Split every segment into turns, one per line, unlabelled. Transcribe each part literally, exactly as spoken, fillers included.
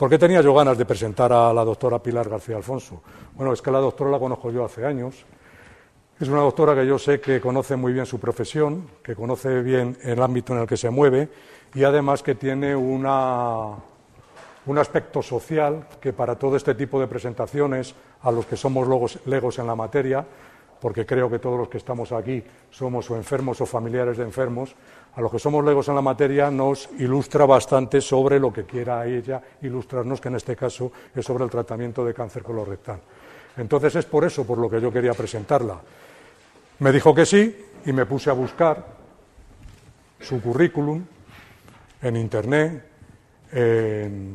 ¿Por qué tenía yo ganas de presentar a la doctora Pilar García Alfonso? Bueno, es que la doctora la conozco yo hace años. Es una doctora que yo sé que conoce muy bien su profesión, que conoce bien el ámbito en el que se mueve y además que tiene una, un aspecto social que para todo este tipo de presentaciones, a los que somos legos, legos en la materia, porque creo que todos los que estamos aquí somos o enfermos o familiares de enfermos, a los que somos legos en la materia nos ilustra bastante sobre lo que quiera ella ilustrarnos, que en este caso es sobre el tratamiento de cáncer colorectal. Entonces es por eso por lo que yo quería presentarla. Me dijo que sí y me puse a buscar su currículum en Internet, en,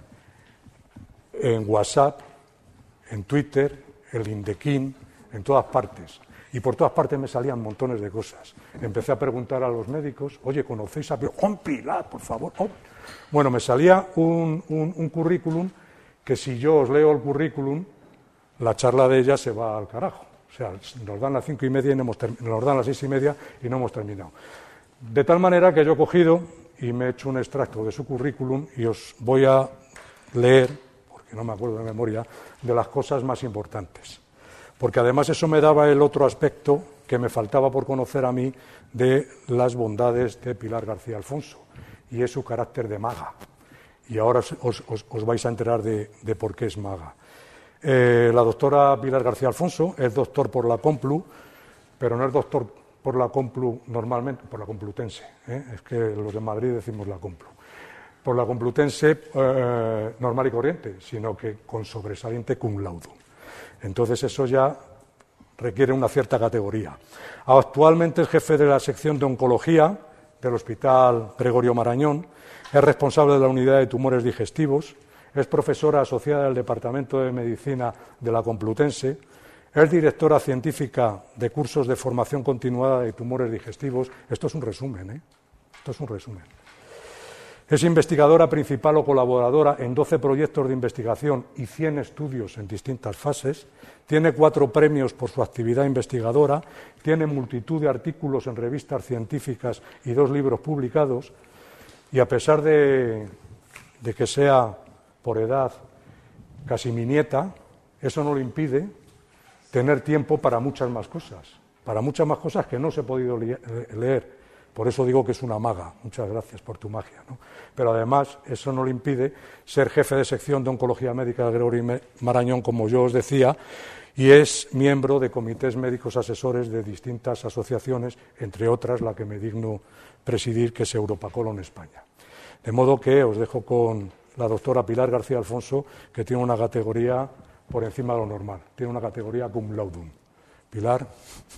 en WhatsApp, en Twitter, en LinkedIn, en todas partes. Y por todas partes me salían montones de cosas. Empecé a preguntar a los médicos, oye, ¿conocéis a Juan Pilar, por favor? Oh. Bueno, me salía un, un, un currículum que si yo os leo el currículum, la charla de ella se va al carajo. O sea, nos dan las cinco y media y no hemos term- nos dan las seis y media y no hemos terminado. De tal manera que yo he cogido y me he hecho un extracto de su currículum y os voy a leer, porque no me acuerdo de memoria, de las cosas más importantes. Porque además eso me daba el otro aspecto que me faltaba por conocer a mí de las bondades de Pilar García Alfonso, y es su carácter de maga. Y ahora os, os, os vais a enterar de, de por qué es maga. Eh, la doctora Pilar García Alfonso es doctor por la Complu, pero no es doctor por la Complu normalmente, por la Complutense, ¿eh? Es que los de Madrid decimos la Complu. Por la Complutense eh, normal y corriente, sino que con sobresaliente cum laude. Entonces eso ya requiere una cierta categoría. Actualmente es jefe de la sección de oncología del Hospital Gregorio Marañón, es responsable de la unidad de tumores digestivos, es profesora asociada del Departamento de Medicina de la Complutense, es directora científica de cursos de formación continuada de tumores digestivos. Esto es un resumen, ¿eh? Esto es un resumen. Es investigadora principal o colaboradora en doce proyectos de investigación y cien estudios en distintas fases, tiene cuatro premios por su actividad investigadora, tiene multitud de artículos en revistas científicas y dos libros publicados, y a pesar de, de que sea por edad casi mi nieta, eso no le impide tener tiempo para muchas más cosas, para muchas más cosas que no os he podido leer. Por eso digo que es una maga. Muchas gracias por tu magia, ¿no? Pero además eso no le impide ser jefe de sección de oncología médica de Gregorio Marañón, como yo os decía, y es miembro de comités médicos asesores de distintas asociaciones, entre otras la que me digno presidir, que es Europa Colon España. De modo que os dejo con la doctora Pilar García Alfonso, que tiene una categoría por encima de lo normal, tiene una categoría cum laude. Pilar.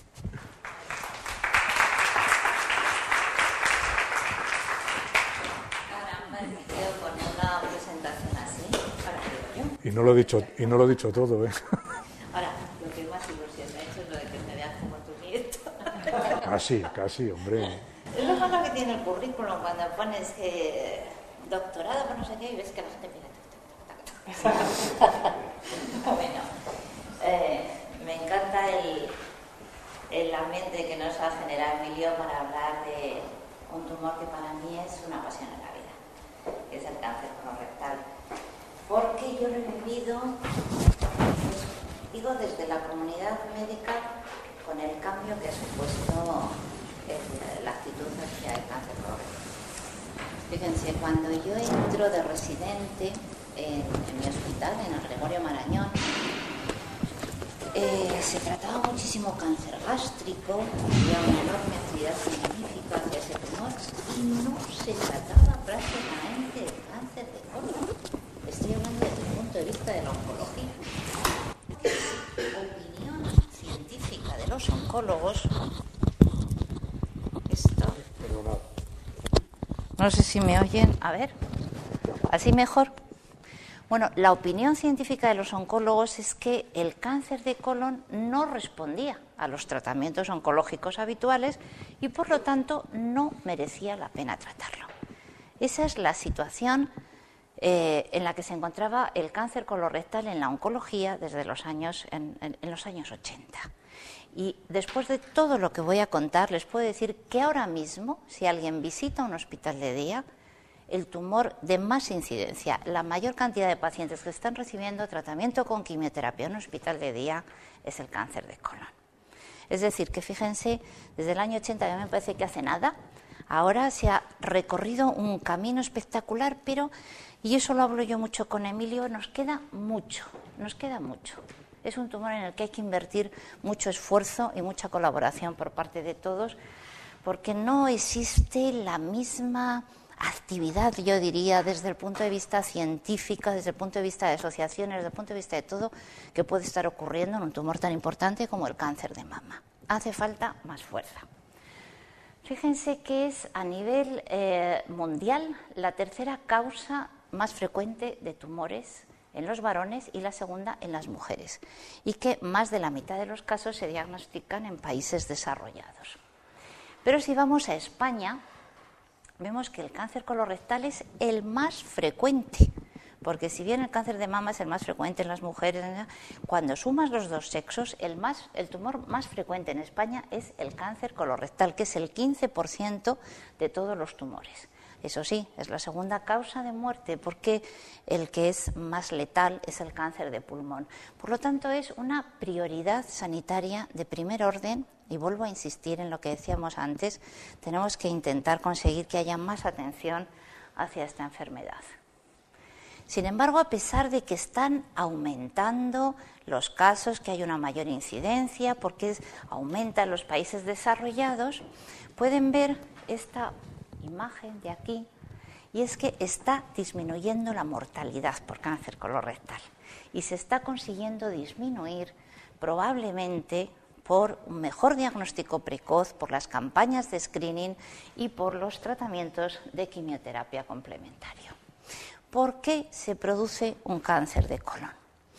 Y no lo he dicho, y no lo he dicho todo, ¿eh?
Ahora, lo que más ilusión me ha hecho es lo de que me veas como tu nieto.
Casi, casi, hombre.
Es lo malo que tiene el currículum cuando pones eh, doctorado por no sé qué y ves que la gente mira. Bueno, eh, me encanta el, el ambiente que nos ha generado Emilio para hablar de un tumor que para mí es una pasión en la vida, que es el cáncer colorectal. Porque yo lo he vivido, pues, digo, desde la comunidad médica, con el cambio que ha supuesto el, la actitud hacia el cáncer colorectal. Fíjense, cuando yo entro de residente en, en mi hospital, en el Gregorio Marañón, eh, se trataba muchísimo cáncer gástrico, había una enorme actividad científica hacia ese tumor, y no se trataba prácticamente el cáncer de colon. Estoy hablando desde el punto de vista de la oncología. Opinión científica de los oncólogos. Esto. No sé si me oyen. A ver. ¿Así mejor? Bueno, la opinión científica de los oncólogos es que el cáncer de colon no respondía a los tratamientos oncológicos habituales y por lo tanto no merecía la pena tratarlo. Esa es la situación Eh, en la que se encontraba el cáncer colorectal en la oncología desde los años, en, en, en los años ochenta. Y después de todo lo que voy a contar, les puedo decir que ahora mismo, si alguien visita un hospital de día, el tumor de más incidencia. La mayor cantidad de pacientes que están recibiendo tratamiento con quimioterapia en un hospital de día es el cáncer de colon. Es decir, que fíjense, desde el año ochenta, que me parece que hace nada, ahora se ha recorrido un camino espectacular, pero, y eso lo hablo yo mucho con Emilio, nos queda mucho, nos queda mucho. Es un tumor en el que hay que invertir mucho esfuerzo y mucha colaboración por parte de todos, porque no existe la misma actividad, yo diría, desde el punto de vista científico, desde el punto de vista de asociaciones, desde el punto de vista de todo, que puede estar ocurriendo en un tumor tan importante como el cáncer de mama. Hace falta más fuerza. Fíjense que es a nivel eh, mundial la tercera causa más frecuente de tumores en los varones y la segunda en las mujeres, y que más de la mitad de los casos se diagnostican en países desarrollados. Pero si vamos a España, vemos que el cáncer colorectal es el más frecuente, porque si bien el cáncer de mama es el más frecuente en las mujeres, cuando sumas los dos sexos, el, más, el tumor más frecuente en España es el cáncer colorectal, que es el quince por ciento de todos los tumores. Eso sí, es la segunda causa de muerte, porque el que es más letal es el cáncer de pulmón. Por lo tanto, es una prioridad sanitaria de primer orden. Y vuelvo a insistir en lo que decíamos antes, tenemos que intentar conseguir que haya más atención hacia esta enfermedad. Sin embargo, a pesar de que están aumentando los casos, que hay una mayor incidencia, porque es, aumenta en los países desarrollados, pueden ver esta imagen de aquí, y es que está disminuyendo la mortalidad por cáncer colorectal y se está consiguiendo disminuir probablemente por un mejor diagnóstico precoz, por las campañas de screening y por los tratamientos de quimioterapia complementario. ¿Por qué se produce un cáncer de colon?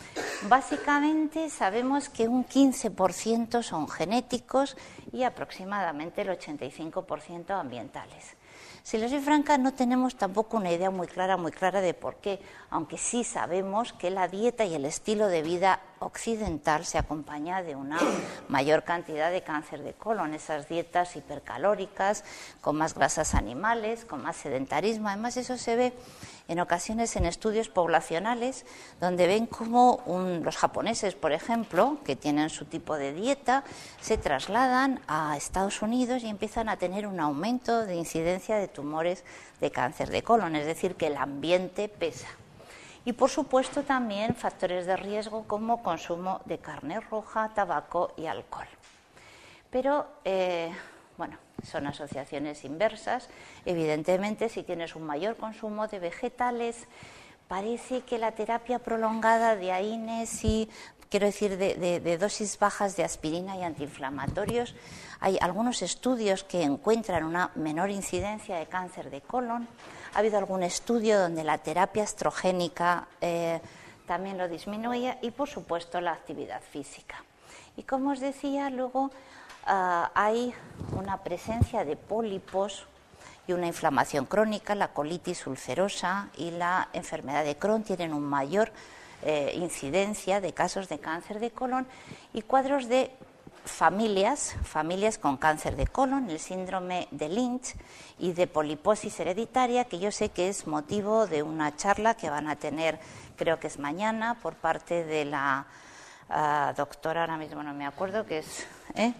Básicamente sabemos que un quince por ciento son genéticos y aproximadamente el ochenta y cinco por ciento ambientales. Si les soy franca, no tenemos tampoco una idea muy clara, muy clara de por qué, aunque sí sabemos que la dieta y el estilo de vida occidental se acompaña de una mayor cantidad de cáncer de colon, esas dietas hipercalóricas, con más grasas animales, con más sedentarismo. Además, eso se ve en ocasiones en estudios poblacionales, donde ven cómo un, los japoneses, por ejemplo, que tienen su tipo de dieta, se trasladan a Estados Unidos y empiezan a tener un aumento de incidencia de tumores de cáncer de colon, es decir, que el ambiente pesa. Y, por supuesto, también factores de riesgo como consumo de carne roja, tabaco y alcohol. Pero, eh, bueno, son asociaciones inversas. Evidentemente, si tienes un mayor consumo de vegetales, parece que la terapia prolongada de A I N E S y, quiero decir, de, de, de dosis bajas de aspirina y antiinflamatorios, hay algunos estudios que encuentran una menor incidencia de cáncer de colon. Ha habido algún estudio donde la terapia estrogénica eh, también lo disminuía y, por supuesto, la actividad física. Y, como os decía, luego Uh, hay una presencia de pólipos y una inflamación crónica, la colitis ulcerosa y la enfermedad de Crohn tienen una mayor eh, incidencia de casos de cáncer de colon y cuadros de familias, familias con cáncer de colon, el síndrome de Lynch y de poliposis hereditaria, que yo sé que es motivo de una charla que van a tener, creo que es mañana, por parte de la uh, doctora, ahora mismo no me acuerdo, que es... ¿eh?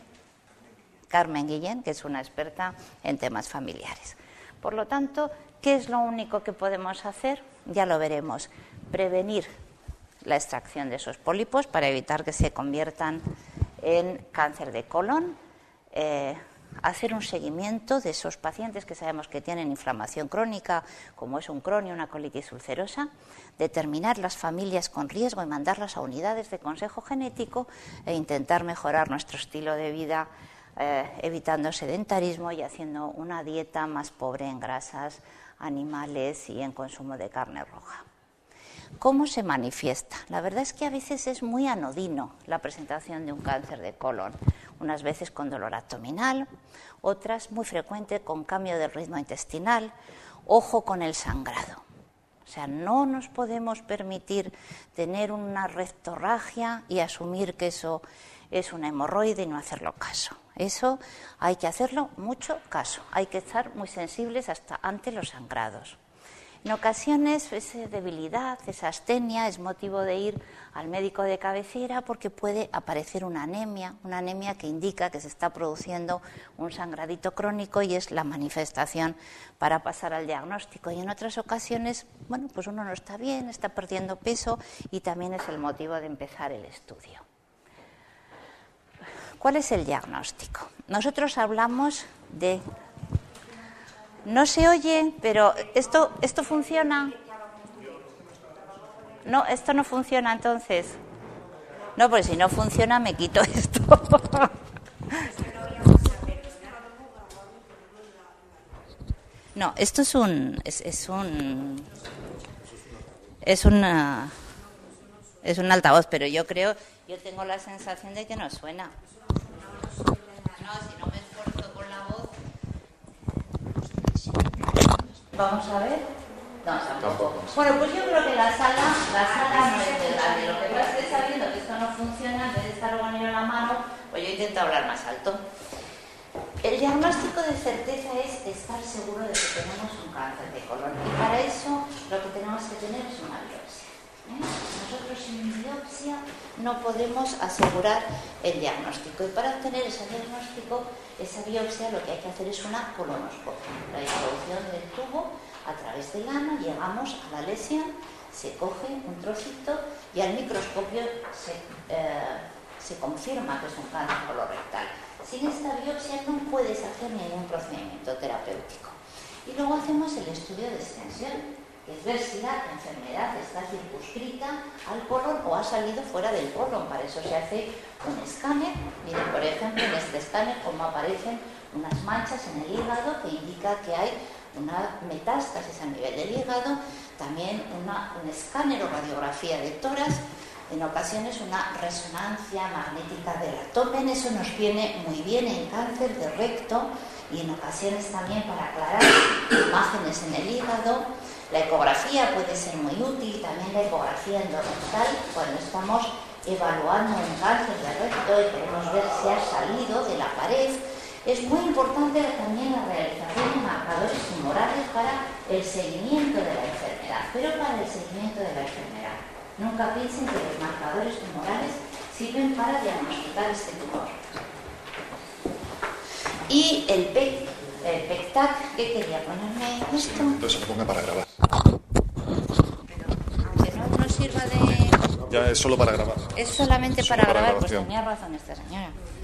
Carmen Guillén, que es una experta en temas familiares. Por lo tanto, ¿qué es lo único que podemos hacer? Ya lo veremos. Prevenir la extracción de esos pólipos para evitar que se conviertan en cáncer de colon, eh, hacer un seguimiento de esos pacientes que sabemos que tienen inflamación crónica, como es un Crohn y una colitis ulcerosa, determinar las familias con riesgo y mandarlas a unidades de consejo genético e intentar mejorar nuestro estilo de vida, Eh, evitando sedentarismo y haciendo una dieta más pobre en grasas animales y en consumo de carne roja. ¿Cómo se manifiesta? La verdad es que a veces es muy anodino la presentación de un cáncer de colon, unas veces con dolor abdominal, otras muy frecuente con cambio del ritmo intestinal, ojo con el sangrado. O sea, no nos podemos permitir tener una rectorragia y asumir que eso es una hemorroide y no hacerlo caso. Eso hay que hacerlo mucho caso, hay que estar muy sensibles hasta ante los sangrados. En ocasiones esa debilidad, esa astenia es motivo de ir al médico de cabecera porque puede aparecer una anemia, una anemia que indica que se está produciendo un sangradito crónico y es la manifestación para pasar al diagnóstico. Y en otras ocasiones, bueno, pues uno no está bien, está perdiendo peso y también es el motivo de empezar el estudio. ¿Cuál es el diagnóstico? Nosotros hablamos de... No se oye, pero esto, esto funciona. No, esto no funciona entonces. No, porque si no funciona me quito esto. No, esto es un, es, es un, es una, es un altavoz, pero yo creo, yo tengo la sensación de que no suena. No, si no me esfuerzo con la voz. Vamos a ver. No, tampoco. Bueno, pues yo creo que la sala, la sala no es de grande. Lo que pasa es que sabiendo que esto no funciona, en vez de estar con en la mano, pues yo intento hablar más alto. El diagnóstico de certeza es estar seguro de que tenemos un cáncer de colon. Y para eso lo que tenemos que tener es una biopsia. ¿eh? Nosotros sin biopsia no podemos asegurar el diagnóstico. Y para obtener ese diagnóstico, esa biopsia, lo que hay que hacer es una colonoscopia. La introducción del tubo a través del ano, llegamos a la lesión, se coge un trocito y al microscopio se, eh, se confirma que es un cáncer colorectal. Sin esta biopsia no puedes hacer ningún procedimiento terapéutico. Y luego hacemos el estudio de extensión, que es ver si la enfermedad está circunscrita al colon o ha salido fuera del colon. Para eso se hace un escáner. Miren, por ejemplo, en este escáner cómo aparecen unas manchas en el hígado que indica que hay una metástasis a nivel del hígado, también una, un escáner o radiografía de tórax, en ocasiones una resonancia magnética del abdomen. Eso nos viene muy bien en cáncer de recto y en ocasiones también para aclarar imágenes en el hígado. La ecografía puede ser muy útil, también la ecografía endorrectal cuando estamos evaluando un cáncer de recto y queremos ver si ha salido de la pared. Es muy importante también la realización de marcadores tumorales para el seguimiento de la enfermedad, pero para el seguimiento de la enfermedad. Nunca piensen que los marcadores tumorales sirven para diagnosticar este tumor. Y el P E C, el P E C T A C, ¿qué quería ponerme esto?
Entonces se ponga para grabar.
Pero aunque no nos sirva de...
Ya es solo para grabar.
Es solamente
Solo
para,
para
grabar, pues
grabación.
tenía razón esta señora.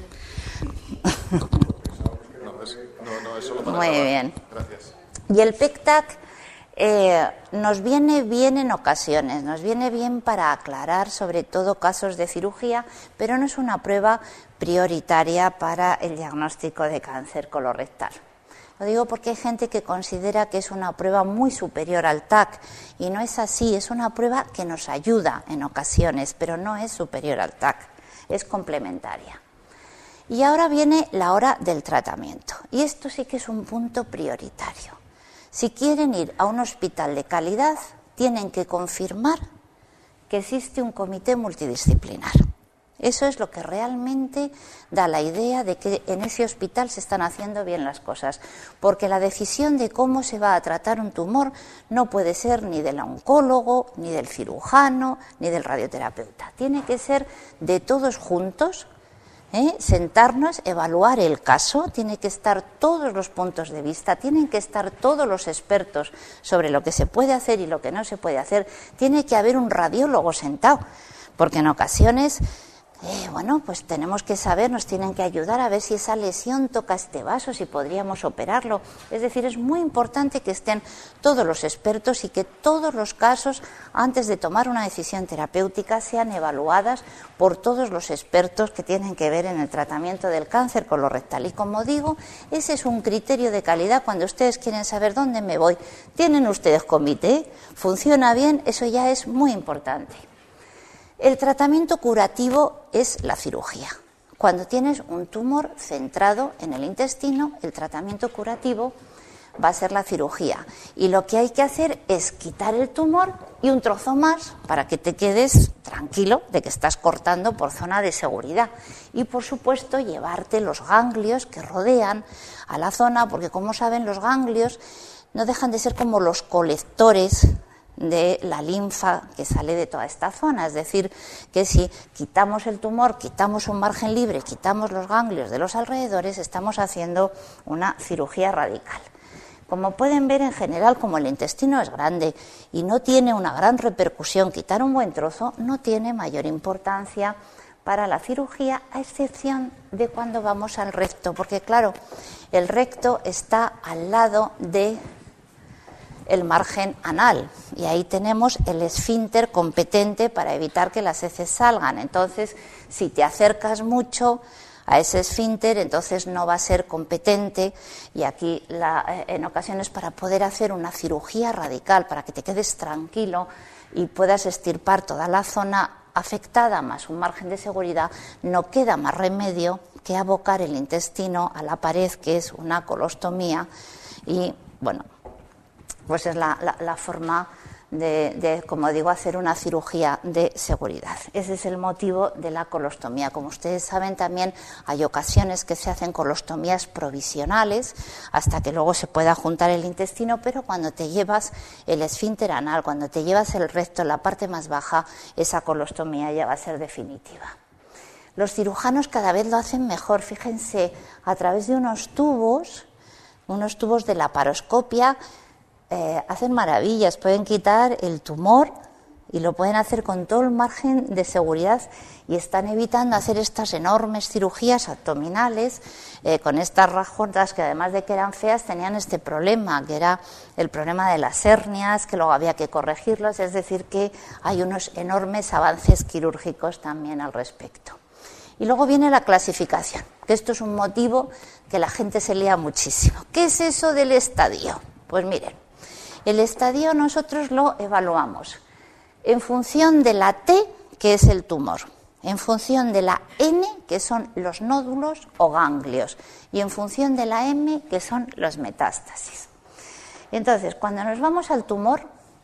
No, es, no, no, es solo para
Muy
grabar.
bien.
Gracias.
Y el P E C T A C eh, nos viene bien en ocasiones, nos viene bien para aclarar sobre todo casos de cirugía, pero no es una prueba prioritaria para el diagnóstico de cáncer colorectal. Lo digo porque hay gente que considera que es una prueba muy superior al T A C y no es así, es una prueba que nos ayuda en ocasiones, pero no es superior al T A C, es complementaria. Y ahora viene la hora del tratamiento, y esto sí que es un punto prioritario. Si quieren ir a un hospital de calidad, tienen que confirmar que existe un comité multidisciplinar. Eso es lo que realmente da la idea de que en ese hospital se están haciendo bien las cosas, porque la decisión de cómo se va a tratar un tumor no puede ser ni del oncólogo, ni del cirujano, ni del radioterapeuta. Tiene que ser de todos juntos. ¿Eh? Sentarnos, evaluar el caso, tiene que estar todos los puntos de vista, tienen que estar todos los expertos sobre lo que se puede hacer y lo que no se puede hacer, tiene que haber un radiólogo sentado, porque en ocasiones, eh, bueno, pues tenemos que saber, nos tienen que ayudar a ver si esa lesión toca este vaso, si podríamos operarlo. Es decir, es muy importante que estén todos los expertos y que todos los casos, antes de tomar una decisión terapéutica, sean evaluadas por todos los expertos que tienen que ver en el tratamiento del cáncer colorectal. Y como digo, ese es un criterio de calidad cuando ustedes quieren saber dónde me voy. ¿Tienen ustedes comité? ¿Funciona bien? Eso ya es muy importante. El tratamiento curativo es la cirugía. Cuando tienes un tumor centrado en el intestino, el tratamiento curativo va a ser la cirugía. Y lo que hay que hacer es quitar el tumor y un trozo más para que te quedes tranquilo de que estás cortando por zona de seguridad. Y, por supuesto, llevarte los ganglios que rodean a la zona, porque, como saben, los ganglios no dejan de ser como los colectores de la linfa que sale de toda esta zona. Es decir, que si quitamos el tumor, quitamos un margen libre, quitamos los ganglios de los alrededores, estamos haciendo una cirugía radical. Como pueden ver, en general, como el intestino es grande y no tiene una gran repercusión, quitar un buen trozo no tiene mayor importancia para la cirugía, a excepción de cuando vamos al recto, porque claro, el recto está al lado de el margen anal y ahí tenemos el esfínter competente para evitar que las heces salgan. Entonces, si te acercas mucho a ese esfínter, entonces no va a ser competente, y aquí la, en ocasiones, para poder hacer una cirugía radical, para que te quedes tranquilo y puedas extirpar toda la zona afectada más un margen de seguridad, no queda más remedio que abocar el intestino a la pared, que es una colostomía, y bueno, pues es la, la, la forma de, de, como digo, hacer una cirugía de seguridad. Ese es el motivo de la colostomía. Como ustedes saben, también hay ocasiones que se hacen colostomías provisionales hasta que luego se pueda juntar el intestino, pero cuando te llevas el esfínter anal, cuando te llevas el recto en la parte más baja, esa colostomía ya va a ser definitiva. Los cirujanos cada vez lo hacen mejor. Fíjense, a través de unos tubos, unos tubos de laparoscopia, Eh, hacen maravillas, pueden quitar el tumor y lo pueden hacer con todo el margen de seguridad, y están evitando hacer estas enormes cirugías abdominales eh, con estas rajotas que, además de que eran feas, tenían este problema, que era el problema de las hernias, que luego había que corregirlos. Es decir, que hay unos enormes avances quirúrgicos también al respecto. Y luego viene la clasificación, que esto es un motivo que la gente se lía muchísimo. ¿Qué es eso del estadio? Pues miren, el estadio nosotros lo evaluamos en función de la T, que es el tumor, en función de la N, que son los nódulos o ganglios, y en función de la M, que son los metástasis. Entonces, cuando nos vamos al tumor,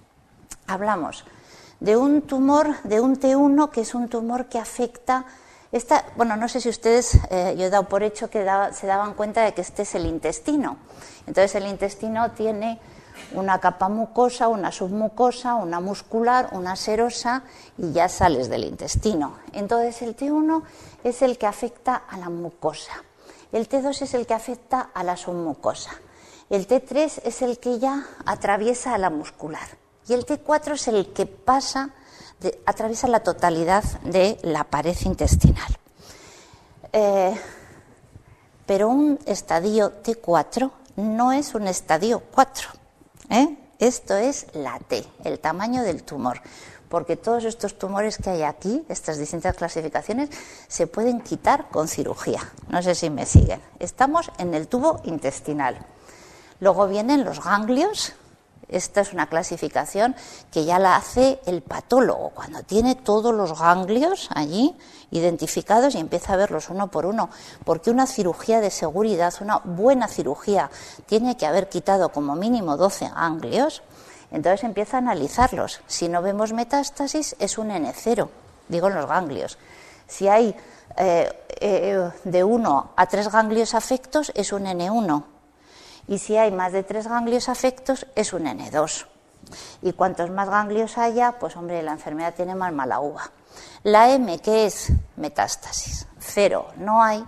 hablamos de un tumor, de un T uno, que es un tumor que afecta, esta, bueno, no sé si ustedes, eh, yo he dado por hecho que da, se daban cuenta de que este es el intestino. Entonces, el intestino tiene una capa mucosa, una submucosa, una muscular, una serosa, y ya sales del intestino. Entonces el T uno es el que afecta a la mucosa, el T dos es el que afecta a la submucosa, el T tres es el que ya atraviesa a la muscular, y el T cuatro es el que pasa, de, atraviesa la totalidad de la pared intestinal. Eh, pero un estadio T cuatro no es un estadio cuatro. ¿Eh? Esto es la T, el tamaño del tumor, porque todos estos tumores que hay aquí, estas distintas clasificaciones, se pueden quitar con cirugía. No sé si me siguen. Estamos en el tubo intestinal. Luego vienen los ganglios. Esta es una clasificación que ya la hace el patólogo, cuando tiene todos los ganglios allí identificados y empieza a verlos uno por uno, porque una cirugía de seguridad, una buena cirugía, tiene que haber quitado como mínimo doce ganglios. Entonces empieza a analizarlos. Si no vemos metástasis, es un N cero, digo en los ganglios. Si hay eh, eh, de uno a tres ganglios afectos, es un N uno. Y si hay más de tres ganglios afectos, es un N dos. Y cuantos más ganglios haya, pues hombre, la enfermedad tiene más mala uva. La M, ¿qué es? Metástasis. Cero no hay,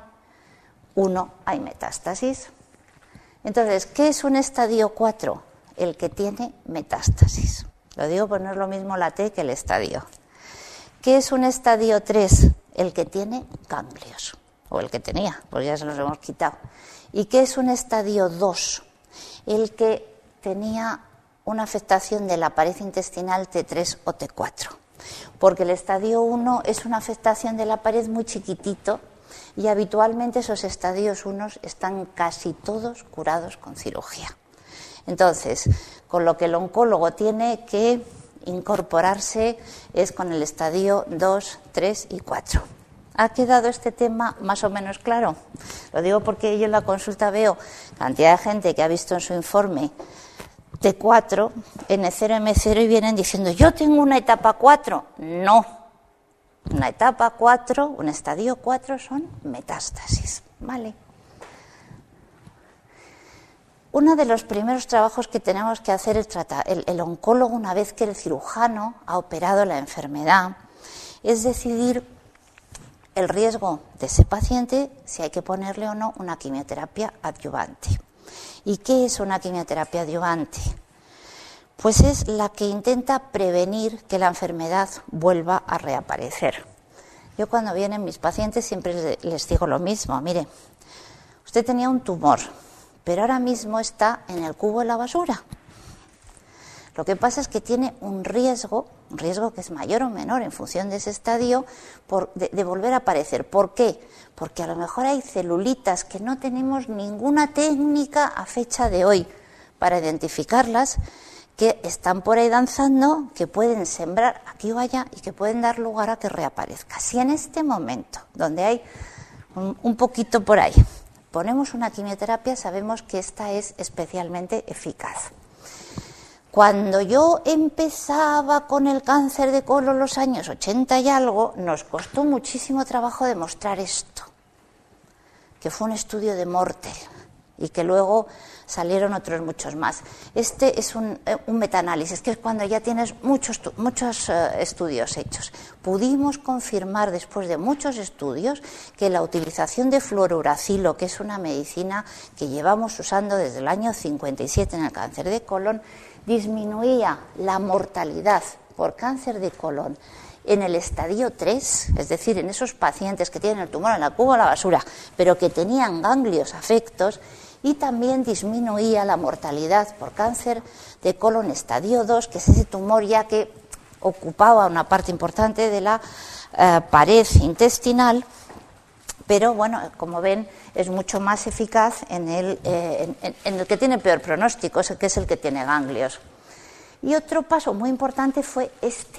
uno hay metástasis. Entonces, ¿qué es un estadio cuatro? El que tiene metástasis. Lo digo porque no es lo mismo la T que el estadio. ¿Qué es un estadio tres? El que tiene ganglios. O el que tenía, pues ya se los hemos quitado. ¿Y qué es un estadio dos? El que tenía una afectación de la pared intestinal T tres o T cuatro. Porque el estadio uno es una afectación de la pared muy chiquitito, y habitualmente esos estadios unos están casi todos curados con cirugía. Entonces, con lo que el oncólogo tiene que incorporarse es con el estadio dos, tres y cuatro. ¿Ha quedado este tema más o menos claro? Lo digo porque yo en la consulta veo cantidad de gente que ha visto en su informe T cuatro, N cero, M cero, y vienen diciendo, yo tengo una etapa cuatro. No, una etapa cuatro, un estadio cuatro son metástasis, ¿vale? uno de los primeros trabajos que tenemos que hacer el, tratar, el, el oncólogo, una vez que el cirujano ha operado la enfermedad, es decidir el riesgo de ese paciente, si hay que ponerle o no una quimioterapia adyuvante. ¿Y qué es una quimioterapia adyuvante? Pues es la que intenta prevenir que la enfermedad vuelva a reaparecer. Yo cuando vienen mis pacientes siempre les digo lo mismo. Mire, usted tenía un tumor, pero ahora mismo está en el cubo de la basura. Lo que pasa es que tiene un riesgo, un riesgo que es mayor o menor en función de ese estadio, por, de, de volver a aparecer. ¿Por qué? Porque a lo mejor hay celulitas que no tenemos ninguna técnica a fecha de hoy para identificarlas, que están por ahí danzando, que pueden sembrar aquí o allá y que pueden dar lugar a que reaparezca. Si en este momento, donde hay un, un poquito por ahí, ponemos una quimioterapia, sabemos que esta es especialmente eficaz. Cuando yo empezaba con el cáncer de colon los años ochenta y algo, nos costó muchísimo trabajo demostrar esto, que fue un estudio de Mortel y que luego salieron otros muchos más. Este es un, un metaanálisis, que es cuando ya tienes muchos, muchos uh, estudios hechos. Pudimos confirmar después de muchos estudios que la utilización de fluorouracilo, que es una medicina que llevamos usando desde el año cincuenta y siete en el cáncer de colon, disminuía la mortalidad por cáncer de colon en el estadio tres, es decir, en esos pacientes que tienen el tumor en la cubo de la basura, pero que tenían ganglios afectos, y también disminuía la mortalidad por cáncer de colon estadio dos, que es ese tumor ya que ocupaba una parte importante de la eh, pared intestinal, pero bueno, como ven, es mucho más eficaz en el, eh, en, en el que tiene peor pronóstico, que es el que tiene ganglios. Y otro paso muy importante fue este,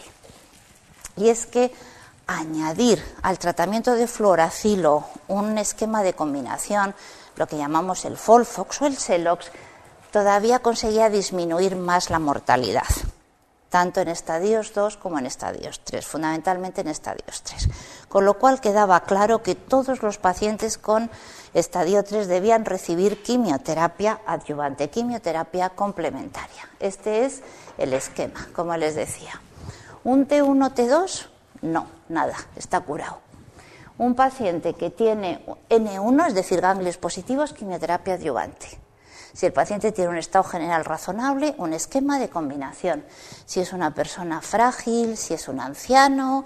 y es que añadir al tratamiento de fluoracilo un esquema de combinación, lo que llamamos el Folfox o el Celox, todavía conseguía disminuir más la mortalidad, tanto en estadios dos como en estadios tres, fundamentalmente en estadios tres. Con lo cual quedaba claro que todos los pacientes con estadio tres debían recibir quimioterapia adyuvante, quimioterapia complementaria. Este es el esquema, como les decía. ¿Un T uno, T dos? No, nada, está curado. Un paciente que tiene N uno, es decir, ganglios positivos, quimioterapia adyuvante. Si el paciente tiene un estado general razonable, un esquema de combinación. Si es una persona frágil, si es un anciano,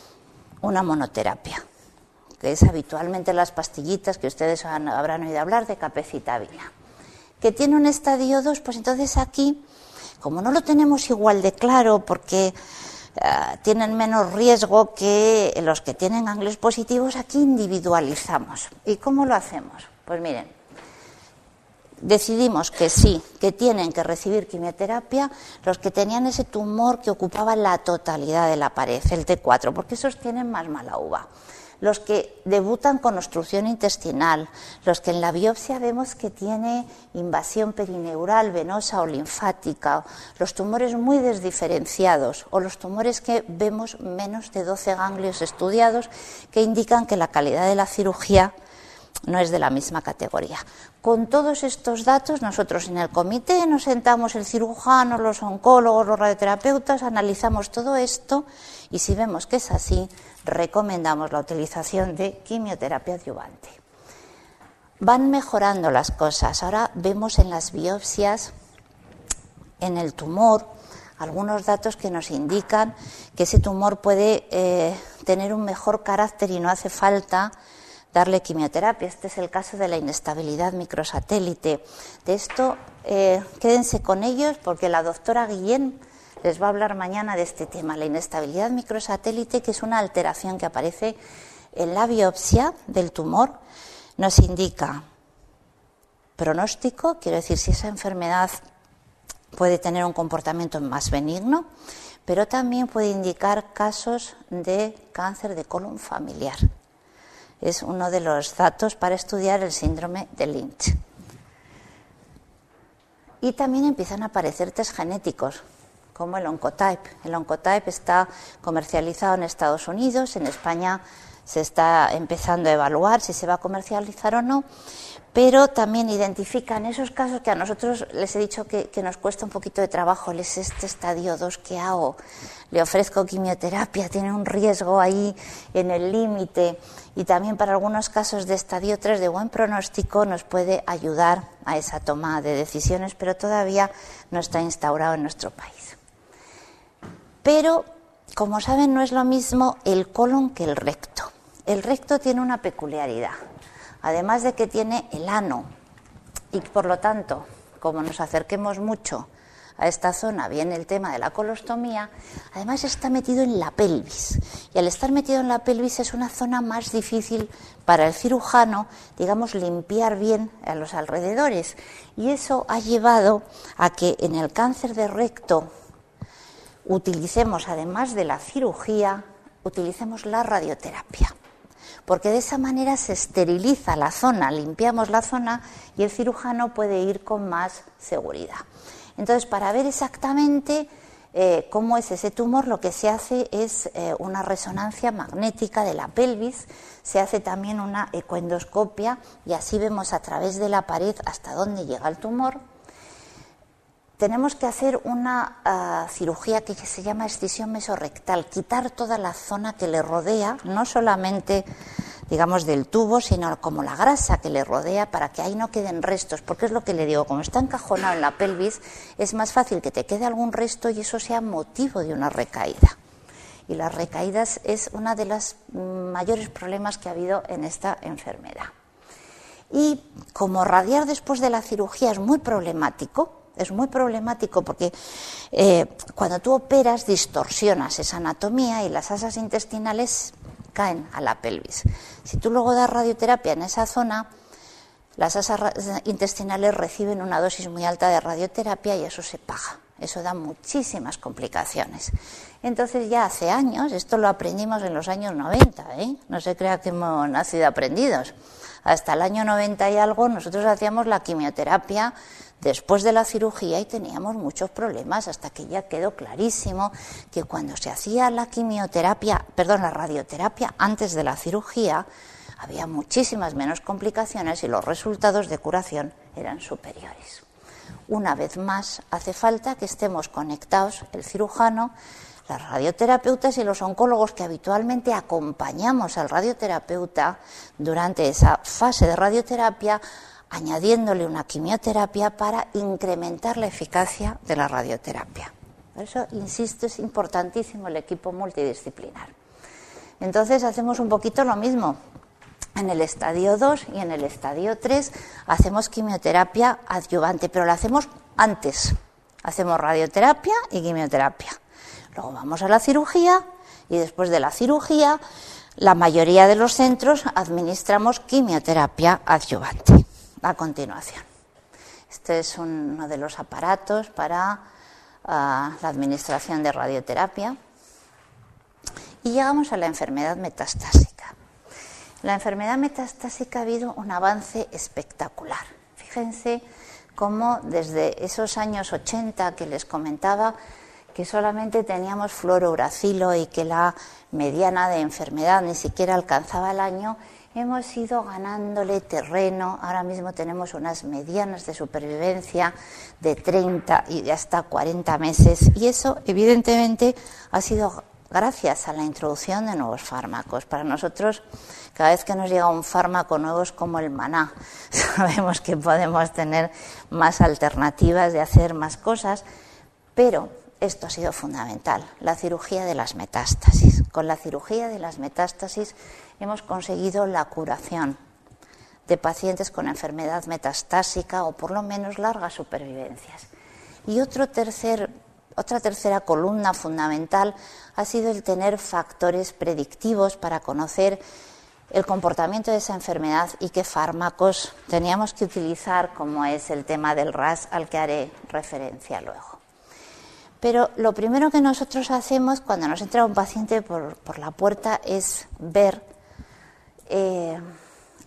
una monoterapia, que es habitualmente las pastillitas que ustedes han, habrán oído hablar de capecitabina. Que tiene un estadio dos, pues entonces aquí, como no lo tenemos igual de claro, porque Uh, tienen menos riesgo que los que tienen ganglios positivos, aquí individualizamos. ¿Y cómo lo hacemos? Pues miren, decidimos que sí, que tienen que recibir quimioterapia los que tenían ese tumor que ocupaba la totalidad de la pared, el T cuatro, porque esos tienen más mala uva. Los que debutan con obstrucción intestinal, los que en la biopsia vemos que tiene invasión perineural, venosa o linfática, los tumores muy desdiferenciados o los tumores que vemos menos de doce ganglios estudiados, que indican que la calidad de la cirugía no es de la misma categoría. Con todos estos datos, nosotros en el comité nos sentamos el cirujano, los oncólogos, los radioterapeutas, analizamos todo esto y si vemos que es así, recomendamos la utilización de quimioterapia adyuvante. Van mejorando las cosas. Ahora vemos en las biopsias, en el tumor, algunos datos que nos indican que ese tumor puede eh, tener un mejor carácter y no hace falta darle quimioterapia. Este es el caso de la inestabilidad microsatélite. De esto, eh, quédense con ellos porque la doctora Guillén les va a hablar mañana de este tema, la inestabilidad microsatélite, que es una alteración que aparece en la biopsia del tumor, nos indica pronóstico, quiero decir, si esa enfermedad puede tener un comportamiento más benigno, pero también puede indicar casos de cáncer de colon familiar. Es uno de los datos para estudiar el síndrome de Lynch. Y también empiezan a aparecer test genéticos, como el Oncotype. El Oncotype está comercializado en Estados Unidos, en España se está empezando a evaluar si se va a comercializar o no, pero también identifican esos casos que a nosotros les he dicho que, que nos cuesta un poquito de trabajo. Les este estadio dos, ¿qué hago? Le ofrezco quimioterapia, tiene un riesgo ahí en el límite, y también para algunos casos de estadio tres de buen pronóstico nos puede ayudar a esa toma de decisiones, pero todavía no está instaurado en nuestro país. Pero, como saben, no es lo mismo el colon que el recto. El recto tiene una peculiaridad, además de que tiene el ano, y por lo tanto, como nos acerquemos mucho a esta zona, viene el tema de la colostomía, además está metido en la pelvis, y al estar metido en la pelvis es una zona más difícil para el cirujano, digamos, limpiar bien a los alrededores, y eso ha llevado a que en el cáncer de recto utilicemos, además de la cirugía, utilicemos la radioterapia, porque de esa manera se esteriliza la zona, limpiamos la zona y el cirujano puede ir con más seguridad. Entonces, para ver exactamente eh, cómo es ese tumor, lo que se hace es eh, una resonancia magnética de la pelvis, se hace también una ecoendoscopia y así vemos a través de la pared hasta dónde llega el tumor. Tenemos que hacer una uh, cirugía que, que se llama excisión mesorrectal, quitar toda la zona que le rodea, no solamente, digamos, del tubo, sino como la grasa que le rodea, para que ahí no queden restos, porque es lo que le digo, como está encajonado en la pelvis, es más fácil que te quede algún resto y eso sea motivo de una recaída. Y las recaídas es uno de los mayores problemas que ha habido en esta enfermedad. Y como radiar después de la cirugía es muy problemático, Es muy problemático porque eh, cuando tú operas distorsionas esa anatomía y las asas intestinales caen a la pelvis. Si tú luego das radioterapia en esa zona, las asas intestinales reciben una dosis muy alta de radioterapia y eso se paga. Eso da muchísimas complicaciones. Entonces ya hace años, esto lo aprendimos en los años noventa, ¿eh? No se crea que hemos nacido aprendidos. Hasta el año noventa y algo nosotros hacíamos la quimioterapia después de la cirugía y teníamos muchos problemas, hasta que ya quedó clarísimo que cuando se hacía la quimioterapia, perdón, la radioterapia antes de la cirugía, había muchísimas menos complicaciones y los resultados de curación eran superiores. Una vez más, hace falta que estemos conectados el cirujano, las radioterapeutas y los oncólogos que habitualmente acompañamos al radioterapeuta durante esa fase de radioterapia, añadiéndole una quimioterapia para incrementar la eficacia de la radioterapia. Por eso, insisto, es importantísimo el equipo multidisciplinar. Entonces, hacemos un poquito lo mismo. En el estadio dos y en el estadio tres hacemos quimioterapia adyuvante, pero la hacemos antes. Hacemos radioterapia y quimioterapia. Luego vamos a la cirugía y después de la cirugía, la mayoría de los centros administramos quimioterapia adyuvante. A continuación, este es uno de los aparatos para uh, la administración de radioterapia y llegamos a la enfermedad metastásica. La enfermedad metastásica ha habido un avance espectacular. Fíjense cómo desde esos años ochenta que les comentaba que solamente teníamos fluorouracilo y que la mediana de enfermedad ni siquiera alcanzaba el año, hemos ido ganándole terreno. Ahora mismo tenemos unas medianas de supervivencia de treinta y hasta cuarenta meses y eso evidentemente ha sido gracias a la introducción de nuevos fármacos. Para nosotros, cada vez que nos llega un fármaco nuevo es como el maná. Sabemos que podemos tener más alternativas de hacer más cosas, pero esto ha sido fundamental, la cirugía de las metástasis. Con la cirugía de las metástasis hemos conseguido la curación de pacientes con enfermedad metastásica o por lo menos largas supervivencias. Y otro tercer, otra tercera columna fundamental ha sido el tener factores predictivos para conocer el comportamiento de esa enfermedad y qué fármacos teníamos que utilizar, como es el tema del R A S al que haré referencia luego. Pero lo primero que nosotros hacemos cuando nos entra un paciente por, por la puerta es ver eh,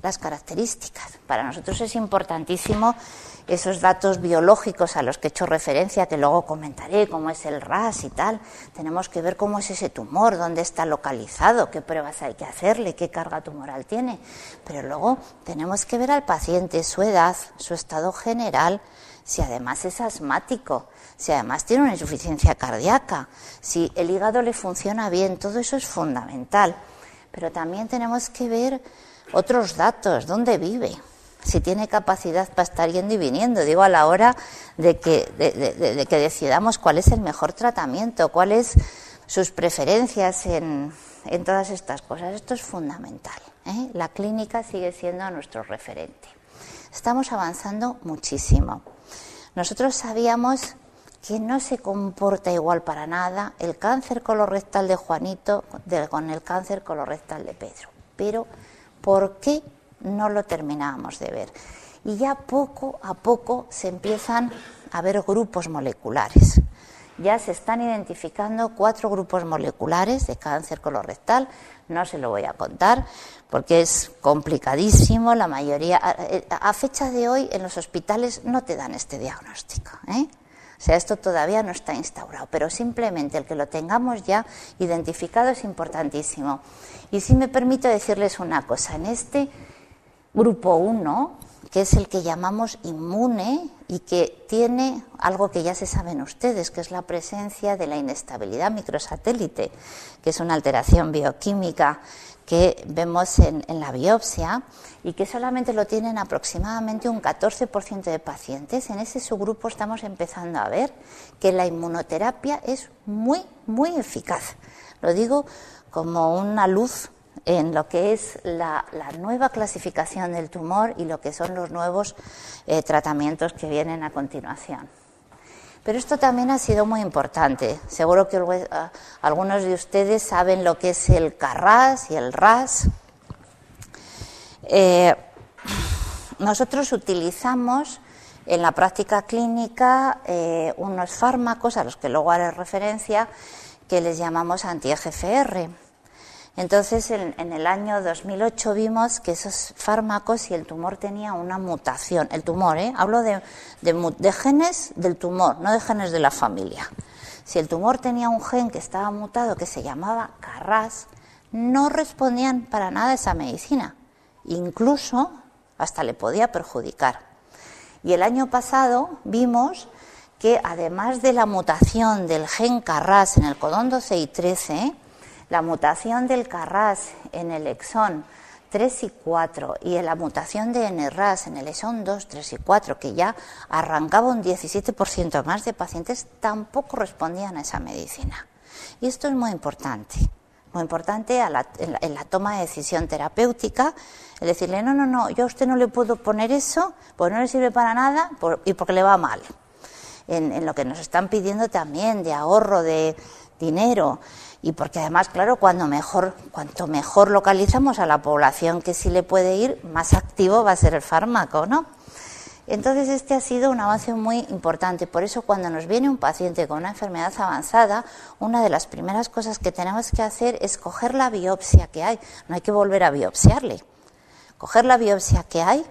las características. Para nosotros es importantísimo esos datos biológicos a los que he hecho referencia, que luego comentaré, cómo es el R A S y tal. Tenemos que ver cómo es ese tumor, dónde está localizado, qué pruebas hay que hacerle, qué carga tumoral tiene. Pero luego tenemos que ver al paciente, su edad, su estado general, si además es asmático, si además tiene una insuficiencia cardíaca, si el hígado le funciona bien, todo eso es fundamental. Pero también tenemos que ver otros datos, dónde vive, si tiene capacidad para estar yendo y viniendo, digo, a la hora de que, de, de, de que decidamos cuál es el mejor tratamiento, cuáles sus preferencias en, en todas estas cosas. Esto es fundamental, ¿eh? La clínica sigue siendo nuestro referente. Estamos avanzando muchísimo. Nosotros sabíamos que no se comporta igual para nada el cáncer colorectal de Juanito de, con el cáncer colorectal de Pedro. Pero, ¿por qué no lo terminábamos de ver? Y ya poco a poco se empiezan a ver grupos moleculares. Ya se están identificando cuatro grupos moleculares de cáncer colorectal. No se lo voy a contar porque es complicadísimo. La mayoría, a, a fecha de hoy, en los hospitales no te dan este diagnóstico, ¿eh? O sea, esto todavía no está instaurado, pero simplemente el que lo tengamos ya identificado es importantísimo. Y si me permito decirles una cosa, en este grupo uno, que es el que llamamos inmune y que tiene algo que ya se saben ustedes, que es la presencia de la inestabilidad microsatélite, que es una alteración bioquímica que vemos en, en la biopsia y que solamente lo tienen aproximadamente un catorce por ciento de pacientes. En ese subgrupo estamos empezando a ver que la inmunoterapia es muy, muy eficaz. Lo digo como una luz en lo que es la, la nueva clasificación del tumor y lo que son los nuevos eh, tratamientos que vienen a continuación. Pero esto también ha sido muy importante. Seguro que uh, algunos de ustedes saben lo que es el C A R A S y el R A S. Eh, nosotros utilizamos en la práctica clínica eh, unos fármacos a los que luego haré referencia que les llamamos anti-E G F R. Entonces, en, en el año dos mil ocho vimos que esos fármacos, si el tumor tenía una mutación, el tumor, ¿eh? hablo de, de, de genes del tumor, no de genes de la familia. Si el tumor tenía un gen que estaba mutado, que se llamaba C A R A S, no respondían para nada a esa medicina. Incluso hasta le podía perjudicar. Y el año pasado vimos que además de la mutación del gen C A R A S en el codón doce y trece, la mutación del C A R A S en el exón tres y cuatro y en la mutación de N R A S en el exón dos, tres y cuatro, que ya arrancaba un diecisiete por ciento más de pacientes, tampoco respondían a esa medicina. Y esto es muy importante, muy importante a la, en, la, en la toma de decisión terapéutica, el decirle, no, no, no, yo a usted no le puedo poner eso, pues no le sirve para nada por, y porque le va mal. En, en lo que nos están pidiendo también de ahorro de dinero. Y porque además, claro, cuando mejor, cuanto mejor localizamos a la población que sí le puede ir, más activo va a ser el fármaco, ¿no? Entonces, este ha sido un avance muy importante. Por eso, cuando nos viene un paciente con una enfermedad avanzada, una de las primeras cosas que tenemos que hacer es coger la biopsia que hay. No hay que volver a biopsiarle. Coger la biopsia que hay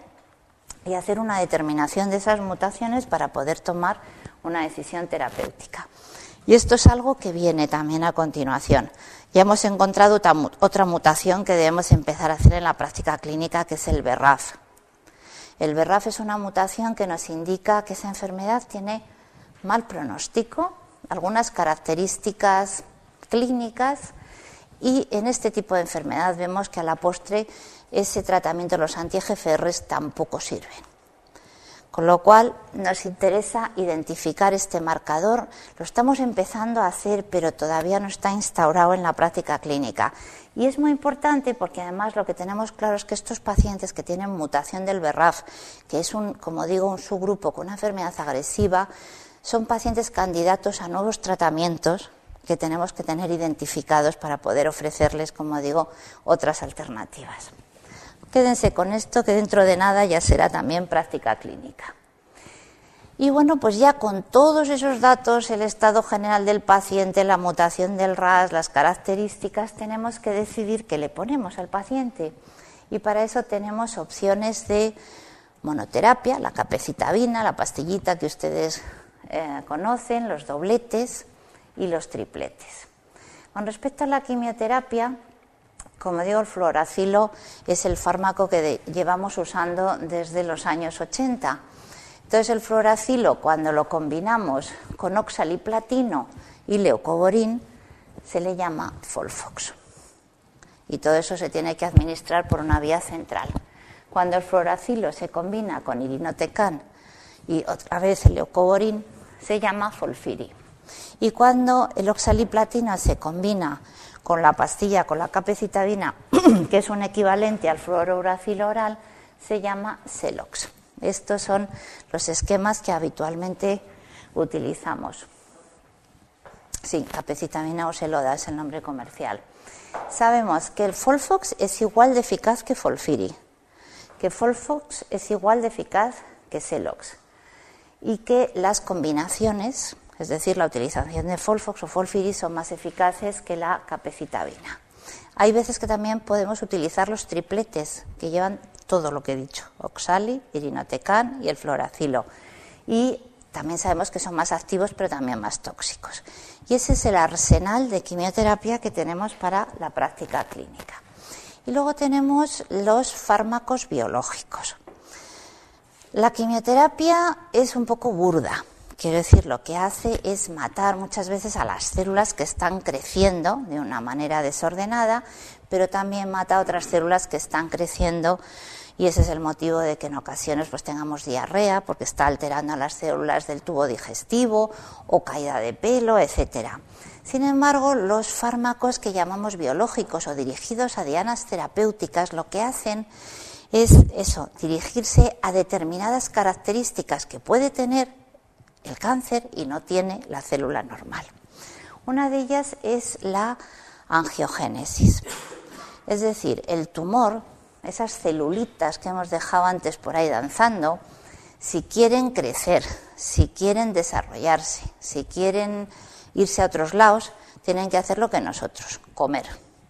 y hacer una determinación de esas mutaciones para poder tomar una decisión terapéutica. Y esto es algo que viene también a continuación. Ya hemos encontrado otra mutación que debemos empezar a hacer en la práctica clínica, que es el B R A F. El B R A F es una mutación que nos indica que esa enfermedad tiene mal pronóstico, algunas características clínicas, y en este tipo de enfermedad vemos que a la postre ese tratamiento de los anti-E G F R tampoco sirven. Con lo cual nos interesa identificar este marcador. Lo estamos empezando a hacer, pero todavía no está instaurado en la práctica clínica. Y es muy importante porque además lo que tenemos claro es que estos pacientes que tienen mutación del B R A F, que es un, como digo, un subgrupo con una enfermedad agresiva, son pacientes candidatos a nuevos tratamientos que tenemos que tener identificados para poder ofrecerles, como digo, otras alternativas. Quédense con esto, que dentro de nada ya será también práctica clínica. Y bueno, pues ya con todos esos datos, el estado general del paciente, la mutación del R A S, las características, tenemos que decidir qué le ponemos al paciente. Y para eso tenemos opciones de monoterapia, la capecitabina, la pastillita que ustedes eh, conocen, los dobletes y los tripletes. Con respecto a la quimioterapia, como digo, el fluoracilo es el fármaco que de, llevamos usando desde los años ochenta. Entonces el fluoracilo, cuando lo combinamos con oxaliplatino y leucovorin, se le llama Folfox. Y todo eso se tiene que administrar por una vía central. Cuando el fluoracilo se combina con irinotecan y otra vez el leucovorin, se llama Folfiri. Y cuando el oxaliplatino se combina con la pastilla, con la capecitabina, que es un equivalente al fluorouracilo oral, se llama Celox. Estos son los esquemas que habitualmente utilizamos. Sí, capecitabina o Seloda es el nombre comercial. Sabemos que el Folfox es igual de eficaz que Folfiri, que Folfox es igual de eficaz que Celox y que las combinaciones, es decir, la utilización de Folfox o Folfiri, son más eficaces que la capecitabina. Hay veces que también podemos utilizar los tripletes, que llevan todo lo que he dicho, oxali, irinotecan y el fluoracilo. Y también sabemos que son más activos, pero también más tóxicos. Y ese es el arsenal de quimioterapia que tenemos para la práctica clínica. Y luego tenemos los fármacos biológicos. La quimioterapia es un poco burda. Quiero decir, lo que hace es matar muchas veces a las células que están creciendo de una manera desordenada, pero también mata a otras células que están creciendo, y ese es el motivo de que en ocasiones pues tengamos diarrea, porque está alterando a las células del tubo digestivo, o caída de pelo, etcétera. Sin embargo, los fármacos que llamamos biológicos o dirigidos a dianas terapéuticas, lo que hacen es eso, dirigirse a determinadas características que puede tener el cáncer y no tiene la célula normal. Una de ellas es la angiogénesis, es decir, el tumor, esas celulitas que hemos dejado antes por ahí danzando, si quieren crecer, si quieren desarrollarse, si quieren irse a otros lados, tienen que hacer lo que nosotros, comer.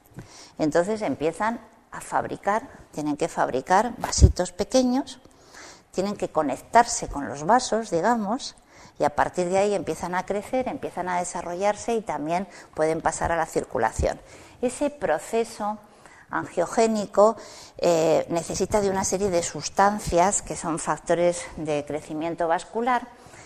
Entonces empiezan a fabricar, tienen que fabricar vasitos pequeños, tienen que conectarse con los vasos, digamos, y a partir de ahí empiezan a crecer, empiezan a desarrollarse y también pueden pasar a la circulación. Ese proceso angiogénico eh, necesita de una serie de sustancias que son factores de crecimiento vascular,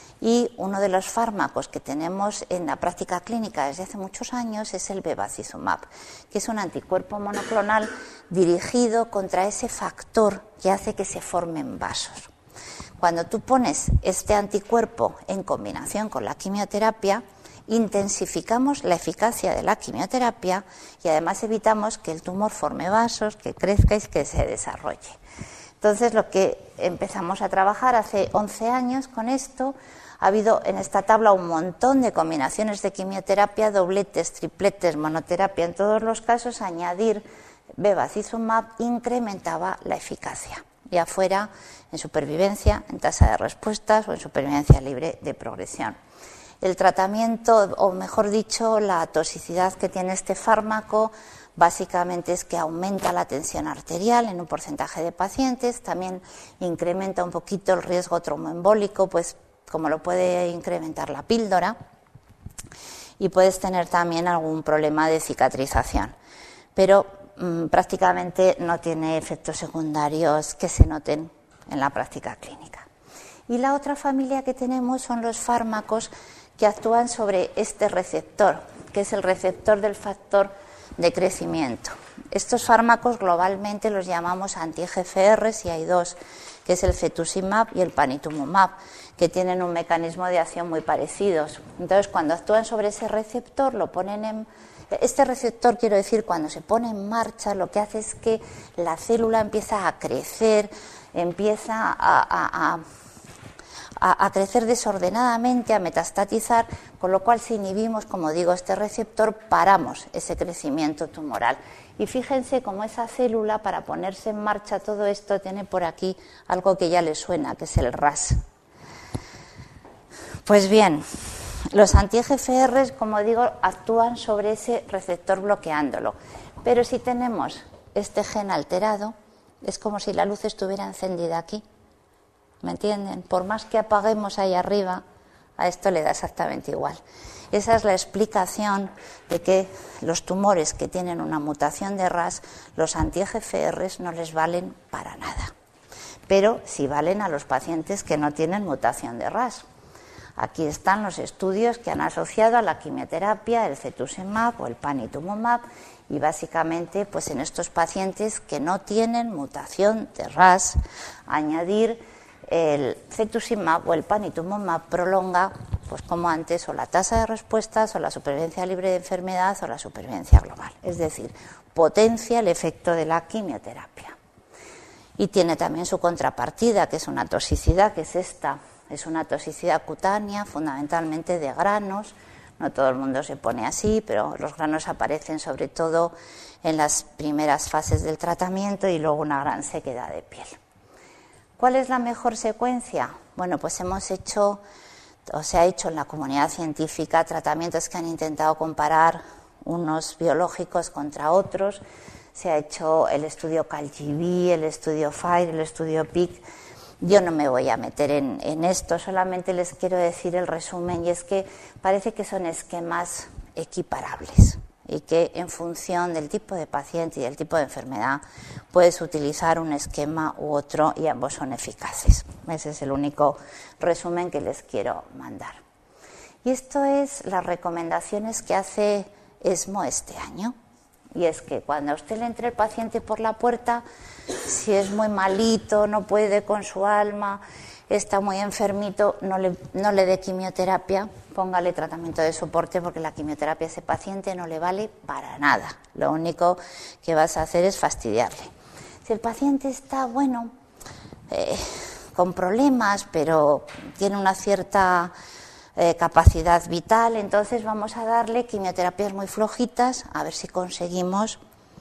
y uno de los fármacos que tenemos en la práctica clínica desde hace muchos años es el bevacizumab, que es un anticuerpo monoclonal dirigido contra ese factor que hace que se formen vasos. Cuando tú pones este anticuerpo en combinación con la quimioterapia, intensificamos la eficacia de la quimioterapia y además evitamos que el tumor forme vasos, que crezca y que se desarrolle. Entonces, lo que empezamos a trabajar hace once años con esto, ha habido en esta tabla un montón de combinaciones de quimioterapia, dobletes, tripletes, monoterapia. En todos los casos, añadir bevacizumab incrementaba la eficacia, ya fuera en supervivencia, en tasa de respuestas o en supervivencia libre de progresión. El tratamiento, o mejor dicho, la toxicidad que tiene este fármaco, básicamente es que aumenta la tensión arterial en un porcentaje de pacientes, también incrementa un poquito el riesgo tromboembólico, pues como lo puede incrementar la píldora, y puedes tener también algún problema de cicatrización, pero mmm, prácticamente no tiene efectos secundarios que se noten en la práctica clínica. Y la otra familia que tenemos son los fármacos que actúan sobre este receptor, que es el receptor del factor de crecimiento. Estos fármacos globalmente los llamamos anti-G F Rs y hay dos, que es el cetuximab y el panitumumab, que tienen un mecanismo de acción muy parecidos. Entonces, cuando actúan sobre ese receptor, lo ponen en... Este receptor, quiero decir, cuando se pone en marcha, lo que hace es que la célula empieza a crecer, empieza a... a, a a crecer desordenadamente, a metastatizar, con lo cual si inhibimos, como digo, este receptor, paramos ese crecimiento tumoral. Y fíjense cómo esa célula, para ponerse en marcha todo esto, tiene por aquí algo que ya les suena, que es el R A S. Pues bien, los anti-G F Rs, como digo, actúan sobre ese receptor bloqueándolo. Pero si tenemos este gen alterado, Es como si la luz estuviera encendida aquí. ¿Me entienden? Por más que apaguemos ahí arriba, a esto le da exactamente igual. Esa es la explicación de que los tumores que tienen una mutación de R A S, los anti-G F R no les valen para nada. Pero sí valen a los pacientes que no tienen mutación de R A S. Aquí están los estudios que han asociado a la quimioterapia el cetuximab o el panitumumab, y básicamente pues en estos pacientes que no tienen mutación de R A S, añadir el cetuximab o el panitumumab prolonga, pues como antes, o la tasa de respuestas, o la supervivencia libre de enfermedad, o la supervivencia global. Es decir, potencia el efecto de la quimioterapia. Y tiene también su contrapartida, que es una toxicidad, que es esta. Es una toxicidad cutánea, fundamentalmente de granos. No todo el mundo se pone así, pero los granos aparecen sobre todo en las primeras fases del tratamiento y luego una gran sequedad de piel. ¿Cuál es la mejor secuencia? Bueno, pues hemos hecho, o se ha hecho en la comunidad científica, tratamientos que han intentado comparar unos biológicos contra otros. Se ha hecho el estudio CALGB, el estudio FIRE, el estudio P I C. Yo no me voy a meter en, en esto, solamente les quiero decir el resumen, y es que parece que son esquemas equiparables y que en función del tipo de paciente y del tipo de enfermedad puedes utilizar un esquema u otro y ambos son eficaces. Ese es el único resumen que les quiero mandar. Y esto es las recomendaciones que hace ESMO este año. Y es que cuando a usted le entre el paciente por la puerta, si es muy malito, no puede con su alma, está muy enfermito, no le, no le dé quimioterapia, póngale tratamiento de soporte, porque la quimioterapia a ese paciente no le vale para nada. Lo único que vas a hacer es fastidiarle. Si el paciente está, bueno, eh, con problemas, pero tiene una cierta eh, capacidad vital, entonces vamos a darle quimioterapias muy flojitas, a ver si conseguimos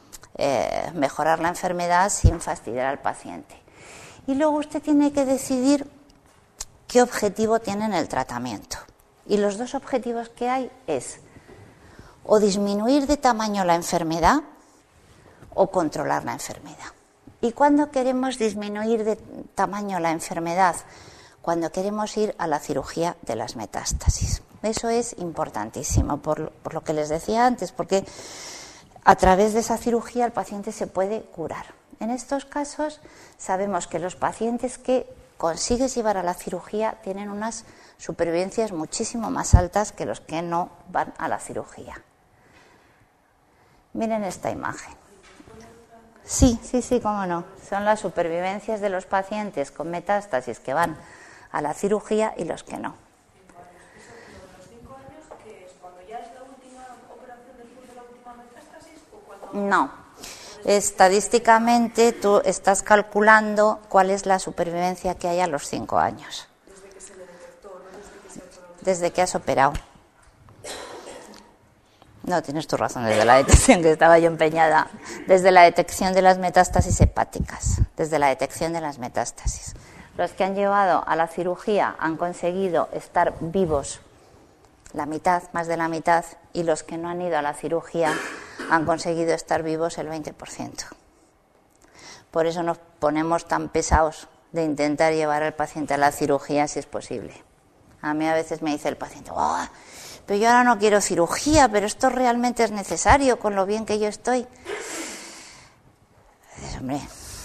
eh, mejorar la enfermedad sin fastidiar al paciente. Y luego usted tiene que decidir qué objetivo tiene en el tratamiento. Y los dos objetivos que hay es o disminuir de tamaño la enfermedad o controlar la enfermedad. ¿Y cuándo queremos disminuir de tamaño la enfermedad? Cuando queremos ir a la cirugía de las metástasis. Eso es importantísimo, por, por lo que les decía antes, porque a través de esa cirugía el paciente se puede curar. En estos casos sabemos que los pacientes que consigues llevar a la cirugía tienen unas supervivencias muchísimo más altas que los que no van a la cirugía. Miren esta imagen. Sí, sí, sí, cómo no. Son las supervivencias de los pacientes con metástasis que van a la cirugía y los que no. No. Estadísticamente tú estás calculando cuál es la supervivencia que hay a los cinco años. Desde que se le detectó, no desde que se operó. Desde que has operado. No, tienes tu razón, desde la detección, que estaba yo empeñada. Desde la detección de las metástasis hepáticas. Desde la detección de las metástasis. Los que han llevado a la cirugía han conseguido estar vivos la mitad, más de la mitad, y los que no han ido a la cirugía han conseguido estar vivos el veinte por ciento. Por eso nos ponemos tan pesados de intentar llevar al paciente a la cirugía si es posible. A mí a veces me dice el paciente, oh, pero yo ahora no quiero cirugía, pero esto realmente es necesario con lo bien que yo estoy. Dices, hombre...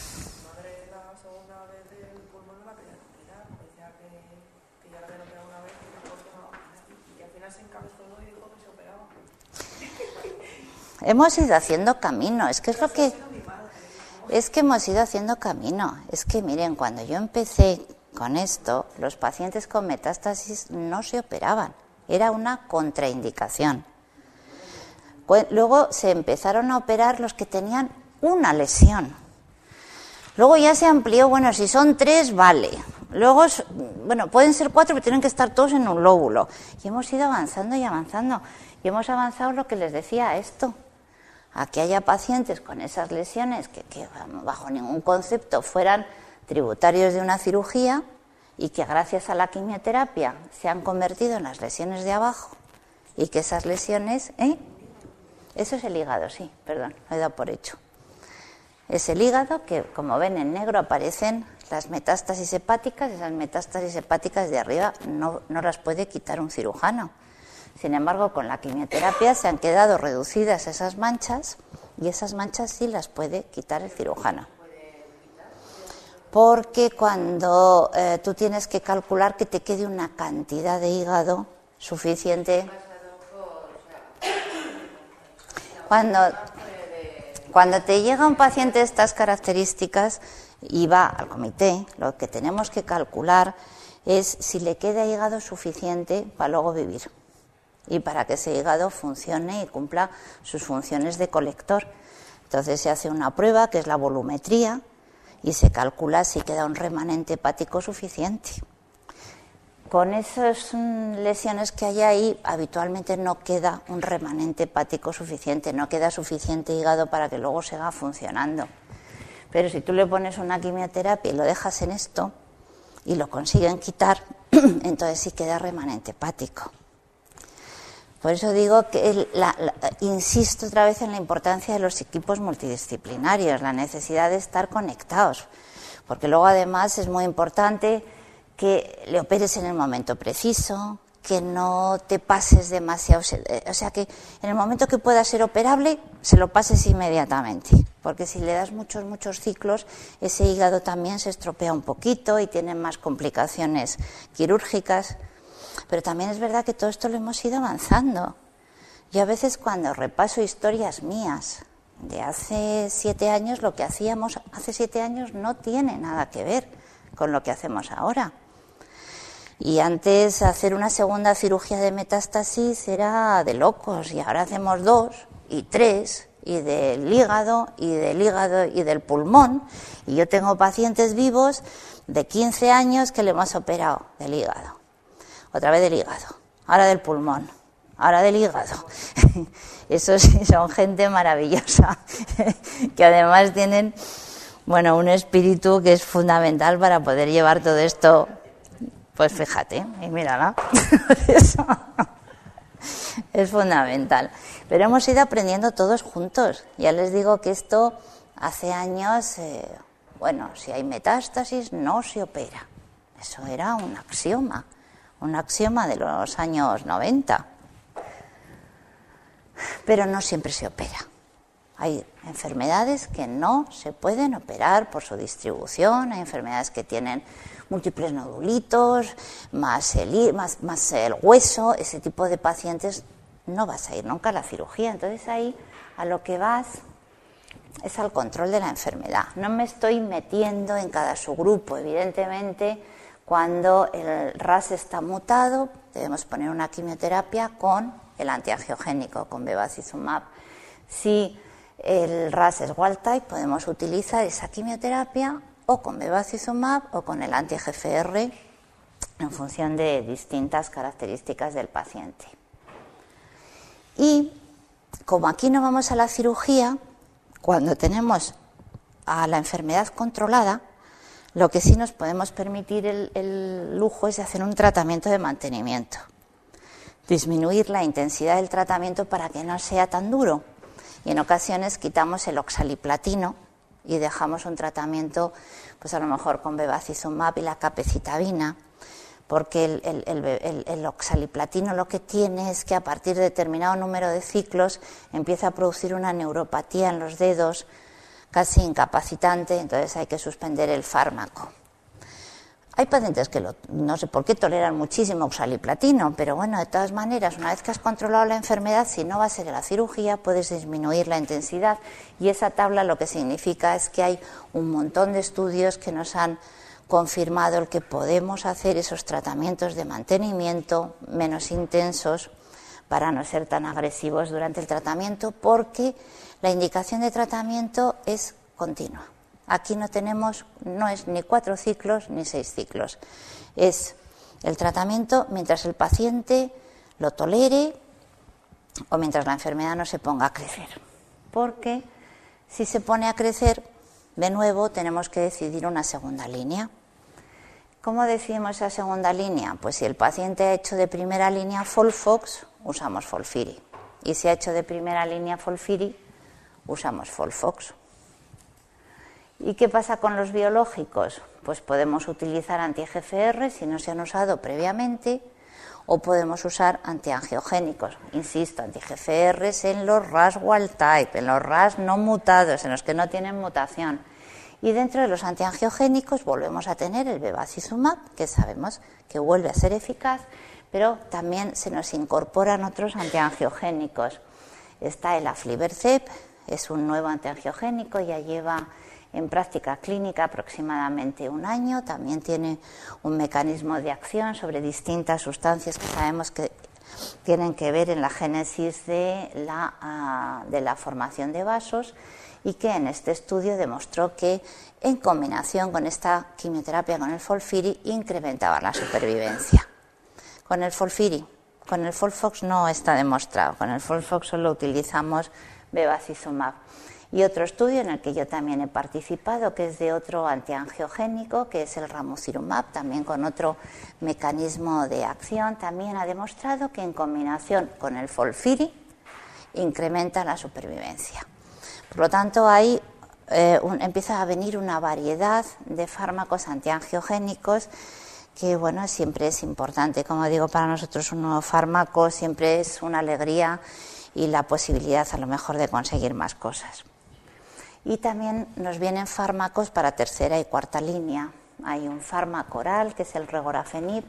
Hemos ido haciendo camino, es que es lo que es que hemos ido haciendo camino. Es que miren, cuando yo empecé con esto, los pacientes con metástasis no se operaban, era una contraindicación. Luego se empezaron a operar los que tenían una lesión. Luego ya se amplió, bueno, si son tres, vale. Luego, bueno, pueden ser cuatro, pero tienen que estar todos en un lóbulo. Y hemos ido avanzando y avanzando. Y hemos avanzado lo que les decía, esto. A que haya pacientes con esas lesiones que, que bajo ningún concepto fueran tributarios de una cirugía y que gracias a la quimioterapia se han convertido en las lesiones de abajo y que esas lesiones... ¿eh? Eso es el hígado, sí, perdón, lo he dado por hecho. es el hígado, que como ven en negro aparecen las metástasis hepáticas. Esas metástasis hepáticas de arriba no, no las puede quitar un cirujano. Sin embargo, con la quimioterapia se han quedado reducidas esas manchas y esas manchas sí las puede quitar el cirujano. Porque cuando eh, tú tienes que calcular que te quede una cantidad de hígado suficiente, cuando, cuando te llega un paciente de estas características y va al comité, lo que tenemos que calcular es si le queda hígado suficiente para luego vivir y para que ese hígado funcione y cumpla sus funciones de colector. Entonces se hace una prueba que es la volumetría y se calcula si queda un remanente hepático suficiente. Con esas lesiones que hay ahí, habitualmente no queda un remanente hepático suficiente, no queda suficiente hígado para que luego siga funcionando. Pero si tú le pones una quimioterapia y lo dejas en esto y lo consiguen quitar, entonces sí queda remanente hepático. Por eso digo que, el, la, la, insisto otra vez en la importancia de los equipos multidisciplinarios, la necesidad de estar conectados, porque luego además es muy importante que le operes en el momento preciso, que no te pases demasiado, o sea que en el momento que pueda ser operable se lo pases inmediatamente, porque si le das muchos, muchos ciclos, ese hígado también se estropea un poquito y tiene más complicaciones quirúrgicas. Pero también es verdad que todo esto lo hemos ido avanzando. Yo a veces cuando repaso historias mías de hace siete años, lo que hacíamos hace siete años no tiene nada que ver con lo que hacemos ahora. Y antes hacer una segunda cirugía de metástasis era de locos, y ahora hacemos dos y tres, y del hígado, y del hígado y del pulmón. Y yo tengo pacientes vivos de quince años que le hemos operado del hígado. Otra vez del hígado, ahora del pulmón, ahora del hígado. Esos son gente maravillosa, que además tienen, bueno, un espíritu que es fundamental para poder llevar todo esto. Pues fíjate, y mírala, eso es fundamental. Pero hemos ido aprendiendo todos juntos. Ya les digo que esto hace años, eh, bueno, si hay metástasis no se opera. Eso era un axioma. Un axioma de los años noventa. Pero no siempre se opera. Hay enfermedades que no se pueden operar por su distribución, hay enfermedades que tienen múltiples nodulitos, más el, más, más el hueso, ese tipo de pacientes no vas a ir nunca a la cirugía. Entonces ahí a lo que vas es al control de la enfermedad. No me estoy metiendo en cada subgrupo, evidentemente. Cuando el R A S está mutado, debemos poner una quimioterapia con el antiangiogénico, con bevacizumab. Si el R A S es wild type, podemos utilizar esa quimioterapia o con bevacizumab o con el anti-G F R en función de distintas características del paciente. Y como aquí no vamos a la cirugía, cuando tenemos a la enfermedad controlada, lo que sí nos podemos permitir el, el lujo es de hacer un tratamiento de mantenimiento. Disminuir la intensidad del tratamiento para que no sea tan duro. Y en ocasiones quitamos el oxaliplatino y dejamos un tratamiento, pues a lo mejor con bevacizumab y la capecitabina, porque el, el, el, el, el oxaliplatino lo que tiene es que a partir de determinado número de ciclos empieza a producir una neuropatía en los dedos, casi incapacitante, entonces hay que suspender el fármaco. Hay pacientes que lo, no sé por qué toleran muchísimo oxaliplatino, pero bueno, de todas maneras, una vez que has controlado la enfermedad, si no va a ser la cirugía, puedes disminuir la intensidad. Y esa tabla lo que significa es que hay un montón de estudios que nos han confirmado el que podemos hacer esos tratamientos de mantenimiento menos intensos para no ser tan agresivos durante el tratamiento, porque la indicación de tratamiento es continua. Aquí no tenemos, no es ni cuatro ciclos ni seis ciclos. Es el tratamiento mientras el paciente lo tolere o mientras la enfermedad no se ponga a crecer. Porque si se pone a crecer, de nuevo tenemos que decidir una segunda línea. ¿Cómo decidimos esa segunda línea? Pues si el paciente ha hecho de primera línea Folfox, usamos Folfiri. Y si ha hecho de primera línea Folfiri, usamos Folfox. ¿Y qué pasa con los biológicos? Pues podemos utilizar anti-G F R si no se han usado previamente, o podemos usar antiangiogénicos. Insisto, anti-G F Rs en los R A S wild type, en los R A S no mutados, en los que no tienen mutación. Y dentro de los antiangiogénicos volvemos a tener el bevacizumab, que sabemos que vuelve a ser eficaz, pero también se nos incorporan otros antiangiogénicos. Está el aflibercept, es un nuevo antiangiogénico, ya lleva en práctica clínica aproximadamente un año, también tiene un mecanismo de acción sobre distintas sustancias que sabemos que tienen que ver en la génesis de la, uh, de la formación de vasos, y que en este estudio demostró que en combinación con esta quimioterapia con el FOLFIRI incrementaba la supervivencia. Con el FOLFIRI, con el FOLFOX no está demostrado, con el FOLFOX solo utilizamos bevacizumab. Y otro estudio en el que yo también he participado, que es de otro antiangiogénico, que es el ramucirumab, también con otro mecanismo de acción, también ha demostrado que en combinación con el FOLFIRI incrementa la supervivencia. Por lo tanto, ahí eh, un, empieza a venir una variedad de fármacos antiangiogénicos que, bueno, siempre es importante. Como digo, para nosotros un nuevo fármaco siempre es una alegría y la posibilidad a lo mejor de conseguir más cosas. Y también nos vienen fármacos para tercera y cuarta línea. Hay un fármaco oral que es el regorafenib.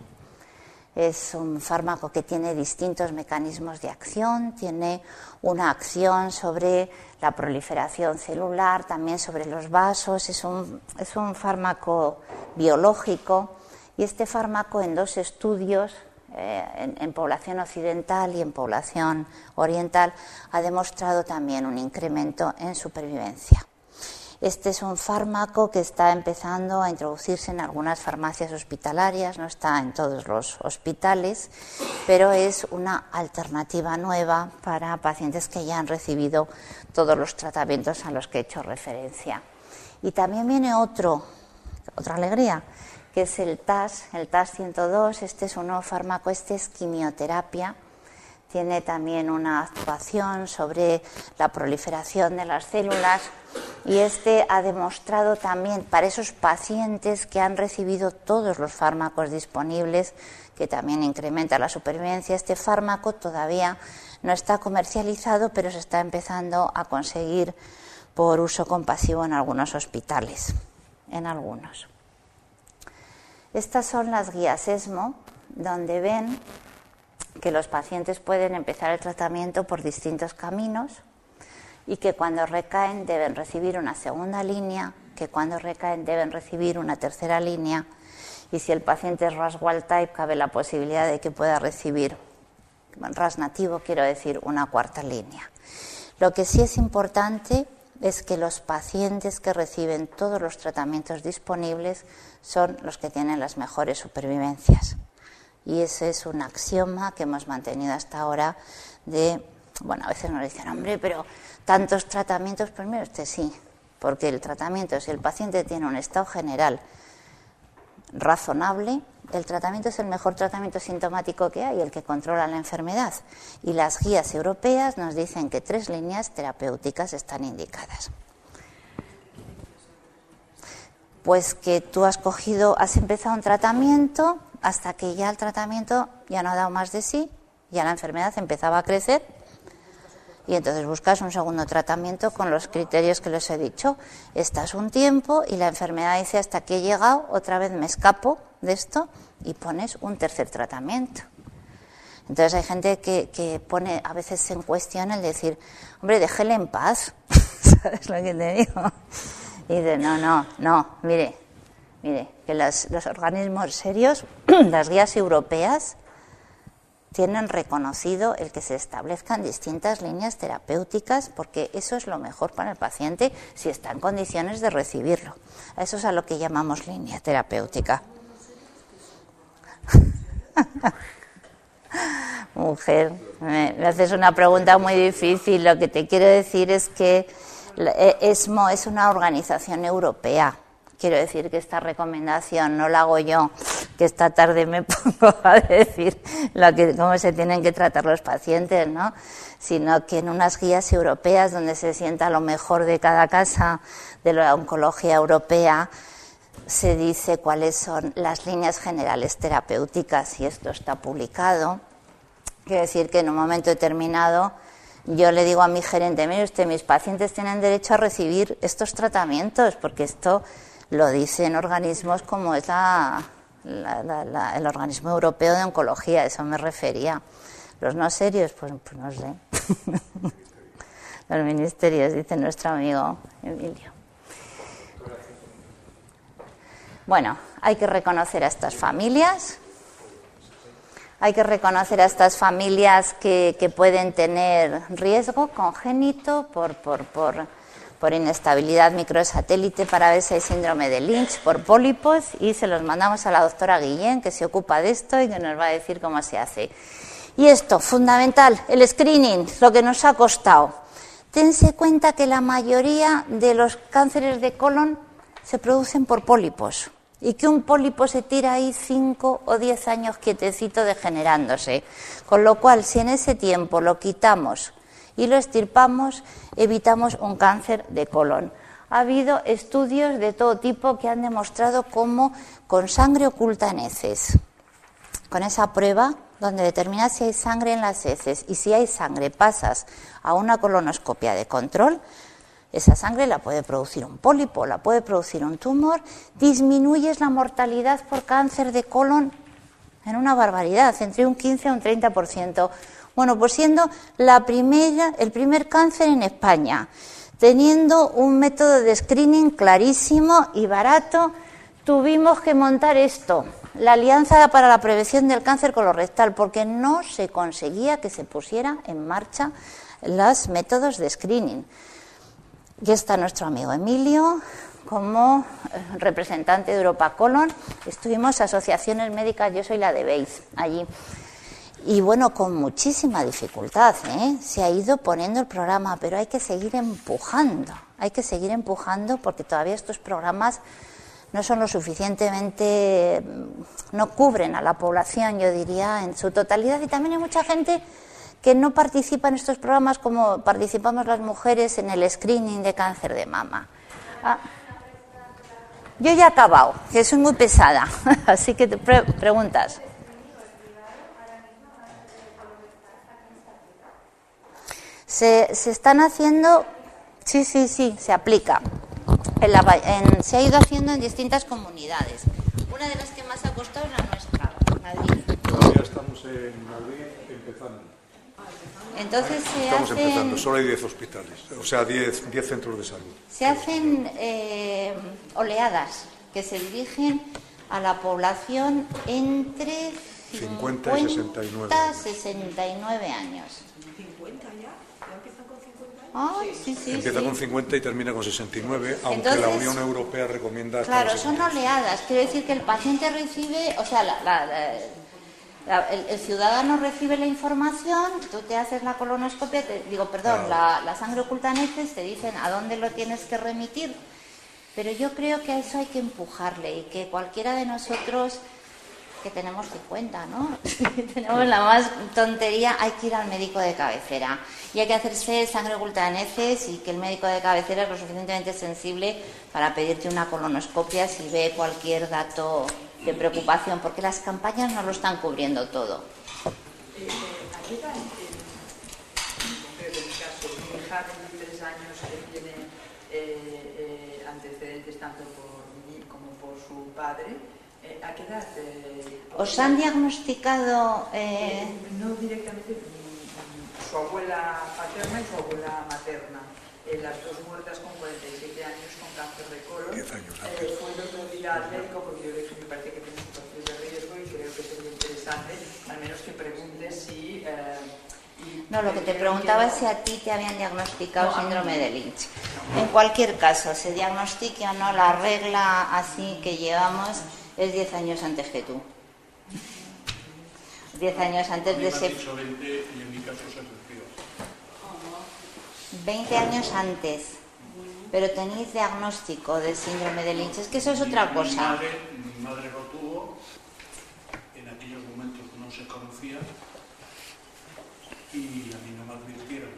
Es un fármaco que tiene distintos mecanismos de acción, tiene una acción sobre la proliferación celular, también sobre los vasos, es un, es un fármaco biológico, y este fármaco en dos estudios, eh, en, en población occidental y en población oriental, ha demostrado también un incremento en supervivencia. Este es un fármaco que está empezando a introducirse en algunas farmacias hospitalarias, no está en todos los hospitales, pero es una alternativa nueva para pacientes que ya han recibido todos los tratamientos a los que he hecho referencia. Y también viene otro, otra alegría, que es el T A S, el T A S ciento dos. Este es un nuevo fármaco, este es quimioterapia. Tiene también una actuación sobre la proliferación de las células, y este ha demostrado también para esos pacientes que han recibido todos los fármacos disponibles, que también incrementa la supervivencia. Este fármaco todavía no está comercializado, pero se está empezando a conseguir por uso compasivo en algunos hospitales, en algunos. Estas son las guías ESMO, donde ven que los pacientes pueden empezar el tratamiento por distintos caminos, y que cuando recaen deben recibir una segunda línea, que cuando recaen deben recibir una tercera línea, y si el paciente es R A S wild type cabe la posibilidad de que pueda recibir, R A S nativo quiero decir, una cuarta línea. Lo que sí es importante es que los pacientes que reciben todos los tratamientos disponibles son los que tienen las mejores supervivencias. Y ese es un axioma que hemos mantenido hasta ahora de, bueno, a veces nos dicen, hombre, pero tantos tratamientos, pues mire usted, sí, porque el tratamiento, si el paciente tiene un estado general razonable, el tratamiento es el mejor tratamiento sintomático que hay, el que controla la enfermedad. Y las guías europeas nos dicen que tres líneas terapéuticas están indicadas. Pues que tú has cogido, has empezado un tratamiento hasta que ya el tratamiento ya no ha dado más de sí, ya la enfermedad empezaba a crecer, y entonces buscas un segundo tratamiento con los criterios que les he dicho. Estás un tiempo y la enfermedad dice, hasta que he llegado, otra vez me escapo de esto, y pones un tercer tratamiento. Entonces hay gente que, que pone a veces en cuestión el decir, hombre, déjele en paz, ¿sabes lo que te digo? Y dice, no, no, no, mire, mire, que las, los organismos serios, las guías europeas, tienen reconocido el que se establezcan distintas líneas terapéuticas, porque eso es lo mejor para el paciente si está en condiciones de recibirlo. Eso es a lo que llamamos línea terapéutica. Mujer, me, me haces una pregunta muy difícil. Lo que te quiero decir es que ESMO es una organización europea. Quiero decir que esta recomendación no la hago yo que esta tarde me pongo a decir lo que, cómo se tienen que tratar los pacientes, ¿no? Sino que en unas guías europeas donde se sienta lo mejor de cada casa de la oncología europea se dice cuáles son las líneas generales terapéuticas y esto está publicado. Quiere decir que en un momento determinado yo le digo a mi gerente, mire usted, mis pacientes tienen derecho a recibir estos tratamientos porque esto lo dicen organismos como es la, la, la, la, el organismo europeo de oncología, a eso me refería. Los no serios, pues, pues no sé. Los ministerios, dice nuestro amigo Emilio. Bueno, hay que reconocer a estas familias, hay que reconocer a estas familias que, que pueden tener riesgo congénito por, por, por, por inestabilidad microsatélite para ver si hay síndrome de Lynch, por pólipos, y se los mandamos a la doctora Guillén, que se ocupa de esto y que nos va a decir cómo se hace. Y esto, fundamental, el screening, lo que nos ha costado. Tense cuenta que la mayoría de los cánceres de colon se producen por pólipos y que un pólipo se tira ahí cinco o diez años quietecito degenerándose. Con lo cual, si en ese tiempo lo quitamos y lo extirpamos, evitamos un cáncer de colon. Ha habido estudios de todo tipo que han demostrado cómo con sangre oculta en heces, con esa prueba donde determinas si hay sangre en las heces y si hay sangre pasas a una colonoscopia de control, esa sangre la puede producir un pólipo, la puede producir un tumor, disminuyes la mortalidad por cáncer de colon en una barbaridad, entre un quince a un treinta por ciento. Bueno, pues siendo la primera, el primer cáncer en España, teniendo un método de screening clarísimo y barato, tuvimos que montar esto, la Alianza para la Prevención del Cáncer Colorectal, porque no se conseguía que se pusiera en marcha los métodos de screening. Y está nuestro amigo Emilio como representante de Europa Colon. Estuvimos asociaciones médicas, yo soy la de B E I S, allí. Y bueno, con muchísima dificultad, ¿eh? Se ha ido poniendo el programa, pero hay que seguir empujando, hay que seguir empujando porque todavía estos programas no son lo suficientemente, no cubren a la población, yo diría, en su totalidad. Y también hay mucha gente que no participa en estos programas como participamos las mujeres en el screening de cáncer de mama. Ah, yo ya he acabado, que soy muy pesada, así que te pre- preguntas. Se, se están haciendo, sí, sí, sí, se aplica. En la, en, se ha ido haciendo en distintas comunidades. Una de las que más ha costado es la nuestra, Madrid.
Todavía estamos en Madrid empezando.
Entonces se
Estamos
hacen,
empezando, solo hay diez hospitales, o sea, diez centros de salud.
Se hacen eh, oleadas que se dirigen a la población entre
cincuenta y sesenta y nueve.
sesenta y nueve años.
¿cincuenta ya? ¿Ya empiezan con cincuenta años?
Oh, sí, sí,
Empieza
sí.
con cincuenta y termina con sesenta y nueve, aunque
Entonces,
la Unión Europea recomienda hasta
claro,
los
son
sesenta.
oleadas. Quiero decir que el paciente recibe, o sea, la, la, la, la, el, el ciudadano recibe la información, tú te haces la colonoscopia, te digo, perdón,
Claro.
la, la sangre oculta en heces, te dicen a dónde lo tienes que remitir. Pero yo creo que a eso hay que empujarle y que cualquiera de nosotros, que tenemos cincuenta, ¿no? Tenemos la más tontería, hay que ir al médico de cabecera. Y hay que hacerse sangre oculta en heces y que el médico de cabecera es lo suficientemente sensible para pedirte una colonoscopia si ve cualquier dato de preocupación, porque las campañas no lo están cubriendo todo.
Eh, eh, ayuda en, en concreto, en mi caso, mi hija de veintitrés años que tiene eh, eh, antecedentes tanto por mí como por su padre. Eh, ¿A qué edad? Eh,
¿Os han diagnosticado? Eh...
Eh, no directamente su abuela paterna y su abuela materna. Eh, las dos muertas con cuarenta y siete años con cáncer de colon.
diez años
Eh,
antes.
fue el otro día al médico porque yo le dije que me parece que tiene situaciones de riesgo y creo que sería interesante, al menos que pregunte si... Eh, y,
No, lo que te
eh,
preguntaba
que
es si a ti te habían diagnosticado
No, a mí
síndrome
no.
de Lynch. En cualquier caso, se diagnostique o no, la regla así que llevamos es diez años antes que tú. diez años antes de ese... veinte años antes. Pero tenéis diagnóstico de síndrome de Lynch. Es que eso es otra cosa.
Mi madre lo tuvo conocía y a mí no me advirtieron.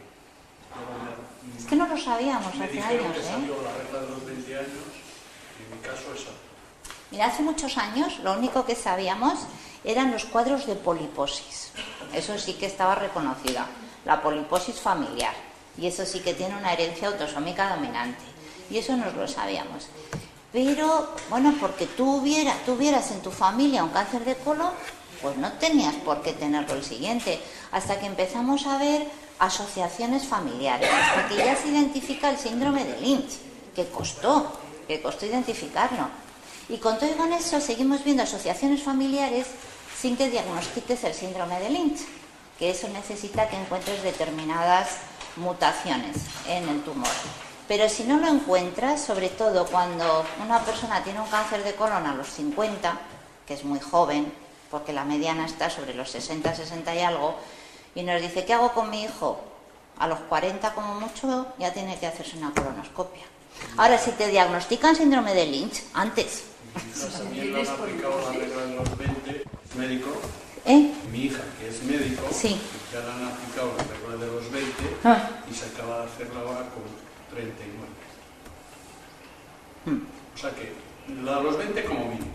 Me,
es que no lo sabíamos
me
hace
dijeron
años,
que
¿eh?
salió la regla de los veinte años y en mi caso esa.
Mira, hace muchos años lo único que sabíamos eran los cuadros de poliposis. Eso sí que estaba reconocida, la poliposis familiar. Y eso sí que tiene una herencia autosómica dominante. Y eso nos lo sabíamos. Pero, bueno, porque tú hubiera, tuvieras en tu familia un cáncer de colon, pues no tenías por qué tenerlo el siguiente. Hasta que empezamos a ver asociaciones familiares, hasta que ya se identifica el síndrome de Lynch, que costó, que costó identificarlo. Y con todo y con eso seguimos viendo asociaciones familiares sin que diagnostiques el síndrome de Lynch, que eso necesita que encuentres determinadas mutaciones en el tumor. Pero si no lo encuentras, sobre todo cuando una persona tiene un cáncer de colon a los cincuenta, que es muy joven, porque la mediana está sobre los sesenta, sesenta y algo, y nos dice, ¿qué hago con mi hijo? A los cuarenta como mucho ya tiene que hacerse una colonoscopia. Ahora, si te diagnostican síndrome de Lynch, antes.
También le han aplicado la regla de los veinte, médico.
¿Eh?
Mi hija, que es médico,
sí.
ya le han aplicado la regla de los veinte
ah.
y se acaba de hacerla ahora con treinta y nueve. Hmm. O sea que la de los veinte como mínimo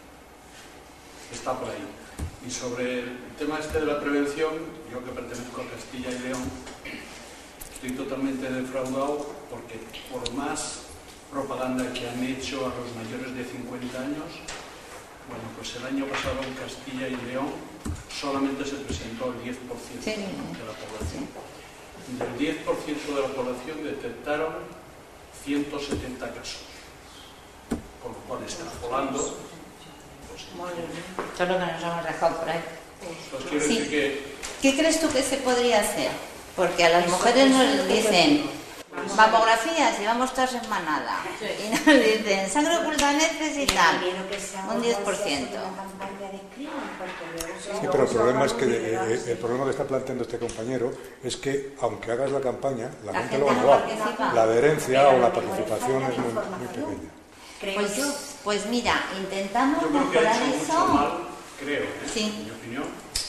está por ahí. Y sobre el tema este de la prevención, yo que pertenezco a Castilla y León, estoy totalmente defraudado porque por más propaganda que han hecho a los mayores de cincuenta años, bueno, pues el año pasado en Castilla y León solamente se presentó el diez por ciento sí. de la población. Del diez por ciento de la población detectaron ciento setenta casos. Con lo cual, extrapolando, pues,
todo lo que nos hemos dejado por ahí.
Pues quiero
sí.
decir que...
¿Qué crees tú que se podría hacer? Porque a las mujeres nos dicen mamografías, llevamos todas en manada. Y nos dicen sangre oculta necesitan un diez por ciento.
Sí, pero el problema es que eh, el problema que está planteando este compañero es que aunque hagas la campaña, la, la gente, gente lo va a probar. La adherencia o la participación es muy, muy pequeña.
Pues, pues mira, intentamos
Yo creo que
mejorar
ha hecho
eso.
Mucho mal, creo, ¿eh?
Sí.
En mi opinión.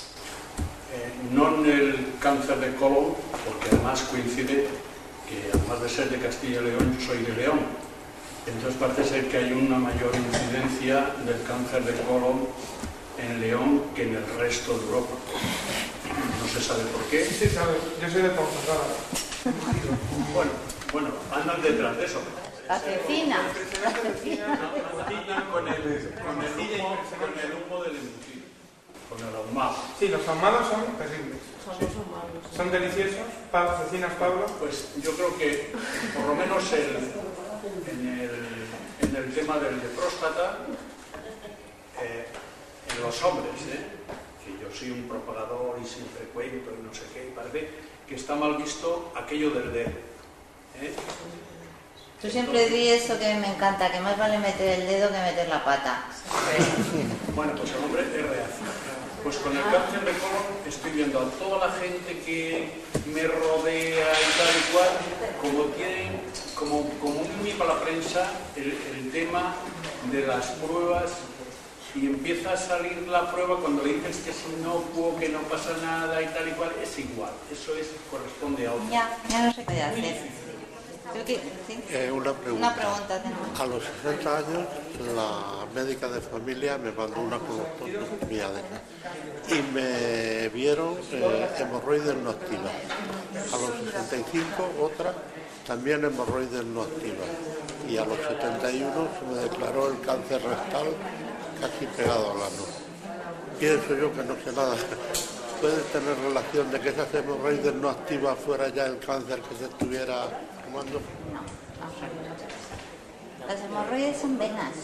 Eh, no en el cáncer de colon, porque además coincide que además de ser de Castilla y León, yo soy de León. Entonces parece ser que hay una mayor incidencia del cáncer de colon en León que en el resto de Europa. No se sabe por qué.
Sí, se sabe. Yo soy de Portugal.
Bueno, bueno, andan detrás de eso.
La cecina.
La cecina con el, con el humo, con el humo del embutido, con el ahumado.
Sí, los ahumados son terribles. Sí. Son deliciosos. ¿Cecinas, Pablo?
Pues yo creo que por lo menos el, en, el, en el tema del de próstata, eh, en los hombres, ¿eh? que yo soy un propagador y siempre cuento y no sé qué, parece que está mal visto aquello del dedo. ¿eh?
Tú siempre di eso que me encanta, que más vale meter el dedo que meter la pata.
Bueno, pues el hombre es reacción. Pues con el cáncer de colon estoy viendo a toda la gente que me rodea y tal y cual, como tienen, como, como un para la prensa, el, el tema de las pruebas, y empieza a salir la prueba cuando le dices que es inocuo, que no pasa nada y tal y cual, es igual. Eso es, corresponde a otro.
Ya, ya no se puede hacer. Que, ¿sí?
eh, una pregunta.
Una pregunta
a los sesenta años, la médica de familia me mandó una colostomía y me vieron eh, hemorroides no activas. A los sesenta y cinco, otra, también hemorroides no activas. Y a los setenta y uno se me declaró el cáncer rectal casi pegado al ano. Pienso yo que no sé nada. ¿Puede tener relación de que esas hemorroides no activas fuera ya el cáncer que se estuviera fumando?
No, no. Las hemorroides son venas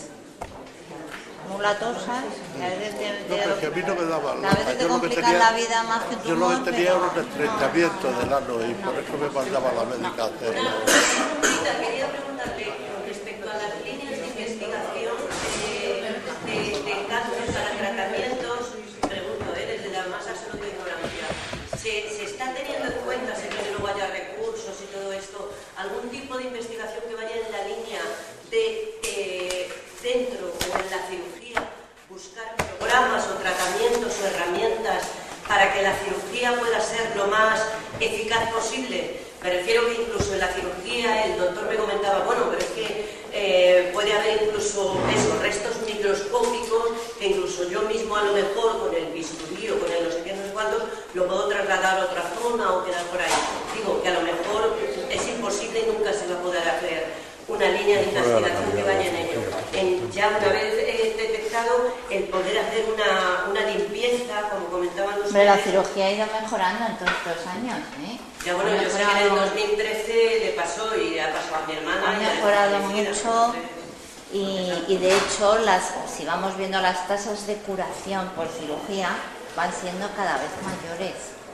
mulatosas, que a veces te,
no, pero que a mí no me daba
a veces te complican tenía, la vida más que tu
yo
tumor.
Yo lo que tenía
pero...
era un estrechamiento no, del ano y no, por eso me mandaba la médica a hacerlo.
No. Quería preguntarle respecto a las líneas de investigación de, de, de casos para tratamientos, pregunto, ¿eh? desde la más absoluta ignorancia, ¿se, se está teniendo en cuenta, sé que luego haya recursos y todo esto, algún tipo de investigación que vaya en la línea de eh, dentro o en la cirugía buscar programas o tratamientos o herramientas que la cirugía pueda ser lo más eficaz posible. Me refiero que incluso en la cirugía el doctor me comentaba, bueno, pero es que eh, puede haber incluso esos restos microscópicos que incluso yo mismo a lo mejor con el bisturí o con el no sé qué, no sé cuántos, lo puedo trasladar a otra zona o quedar por ahí. Digo que a lo mejor es imposible y nunca se va a poder hacer una línea de investigación que vaya en ello. En, ya una vez eh, detectado, el poder hacer una, una limpieza, como comentaban los
Pero la cirugía ha ido mejorando en todos estos años, ¿eh?
Ya bueno, yo sé que en el dos mil trece le pasó y le ha pasado a mi hermana.
Ha mejorado mucho y, y de hecho, las, si vamos viendo las tasas de curación por cirugía, van siendo cada vez mayores.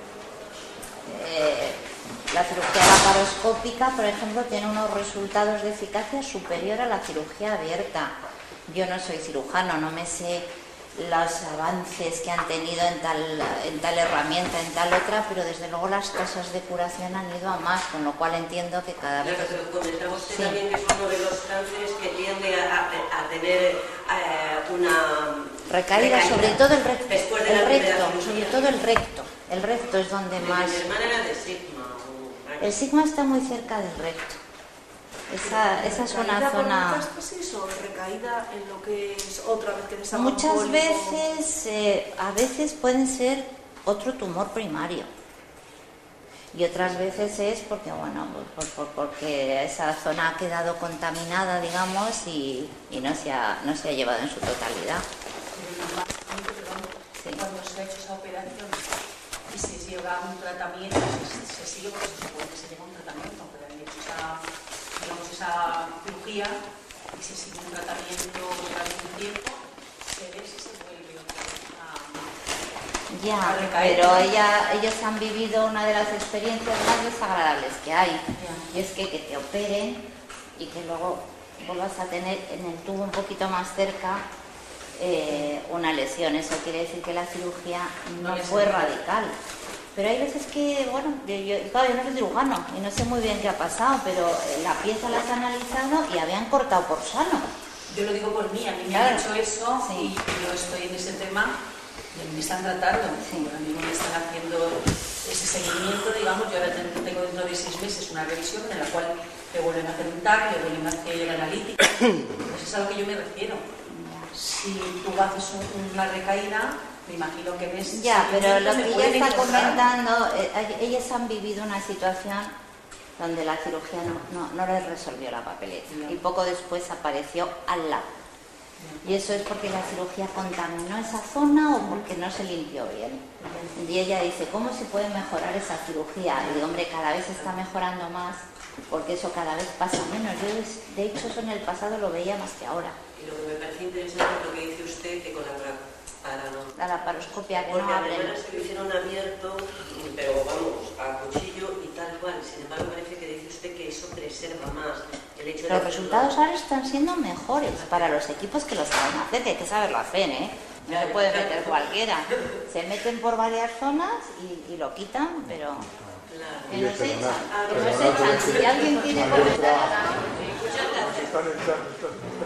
Eh, La cirugía laparoscópica, por ejemplo, tiene unos resultados de eficacia superior a la cirugía abierta. Yo no soy cirujano, no me sé los avances que han tenido en tal, en tal herramienta, en tal otra, pero desde luego las tasas de curación han ido a más, con lo cual entiendo que cada vez...
Claro, pero comentaba usted
sí.
también que es uno de los cánceres que tiende a, a tener eh, una...
Recaída, recaída, sobre todo el recto,
después de
el
la
recto, sobre todo el recto. El recto es donde
de
más...
Mi hermana era de sigma.
El sigma está muy cerca del recto. Esa, esa es una zona...
¿Metástasis o recaída en lo que es otra vez que desarrolla?
Muchas veces, eh, a veces pueden ser otro tumor primario. Y otras veces es porque, bueno, por, por, porque esa zona ha quedado contaminada, digamos, y, y no, se ha, no se ha llevado en su totalidad.
Sí. Cuando se ha hecho esa operación y se lleva un tratamiento, se, se sigue, pues se supone que se lleva un tratamiento, pero han hecho esa, digamos, esa cirugía y se sigue un tratamiento durante un tiempo, se ve si se vuelve otra vez a,
ya,
a recaer.
Pero ella, ellos han vivido una de las experiencias más desagradables que hay, ya. Y es que, que te operen y que luego vuelvas a tener en el tubo un poquito más cerca Eh, una lesión. Eso quiere decir que la cirugía no fue radical, pero hay veces que, bueno, yo, yo, claro, yo no soy cirujano y no sé muy bien qué ha pasado, pero la pieza la han analizado y habían cortado por sano.
Yo lo digo por mí, a mí me
claro.
han dicho eso, sí. Y yo estoy en ese tema y me están tratando, sí. A mí me están haciendo ese seguimiento, digamos. Yo ahora tengo dentro de seis meses una revisión en la cual me vuelven a hacer un T A C, me vuelven a hacer la analítica, pues es a lo que yo me refiero. Si tú haces una recaída, me imagino que ves...
Ya, pero lo que ella está comentando, eh, ellas han vivido una situación donde la cirugía no, no, no les resolvió la papeleta, no. Y poco después apareció al lado. No. Y eso es porque la cirugía contaminó esa zona o porque no se limpió bien. No. Y ella dice, ¿cómo se puede mejorar esa cirugía? Y digo, hombre, cada vez está mejorando más, porque eso cada vez pasa menos. Yo, de hecho, eso en el pasado lo veía más que ahora.
Y lo que me parece interesante es lo que dice usted, que con la, para, no,
la laparoscopia que
porque
no abren.
Porque se lo hicieron abierto, pero vamos, a cuchillo y tal cual. Sin embargo, parece que dice usted que eso preserva más. El hecho
los
de
resultados ahora están siendo mejores para los equipos que lo saben hacer, que hay que saberlo hacer, ¿eh? No se puede meter cualquiera. Se meten por varias zonas y, y lo quitan, pero... Claro. Que nos echan, que nos echan. Si alguien tiene que meter...
Muchas gracias.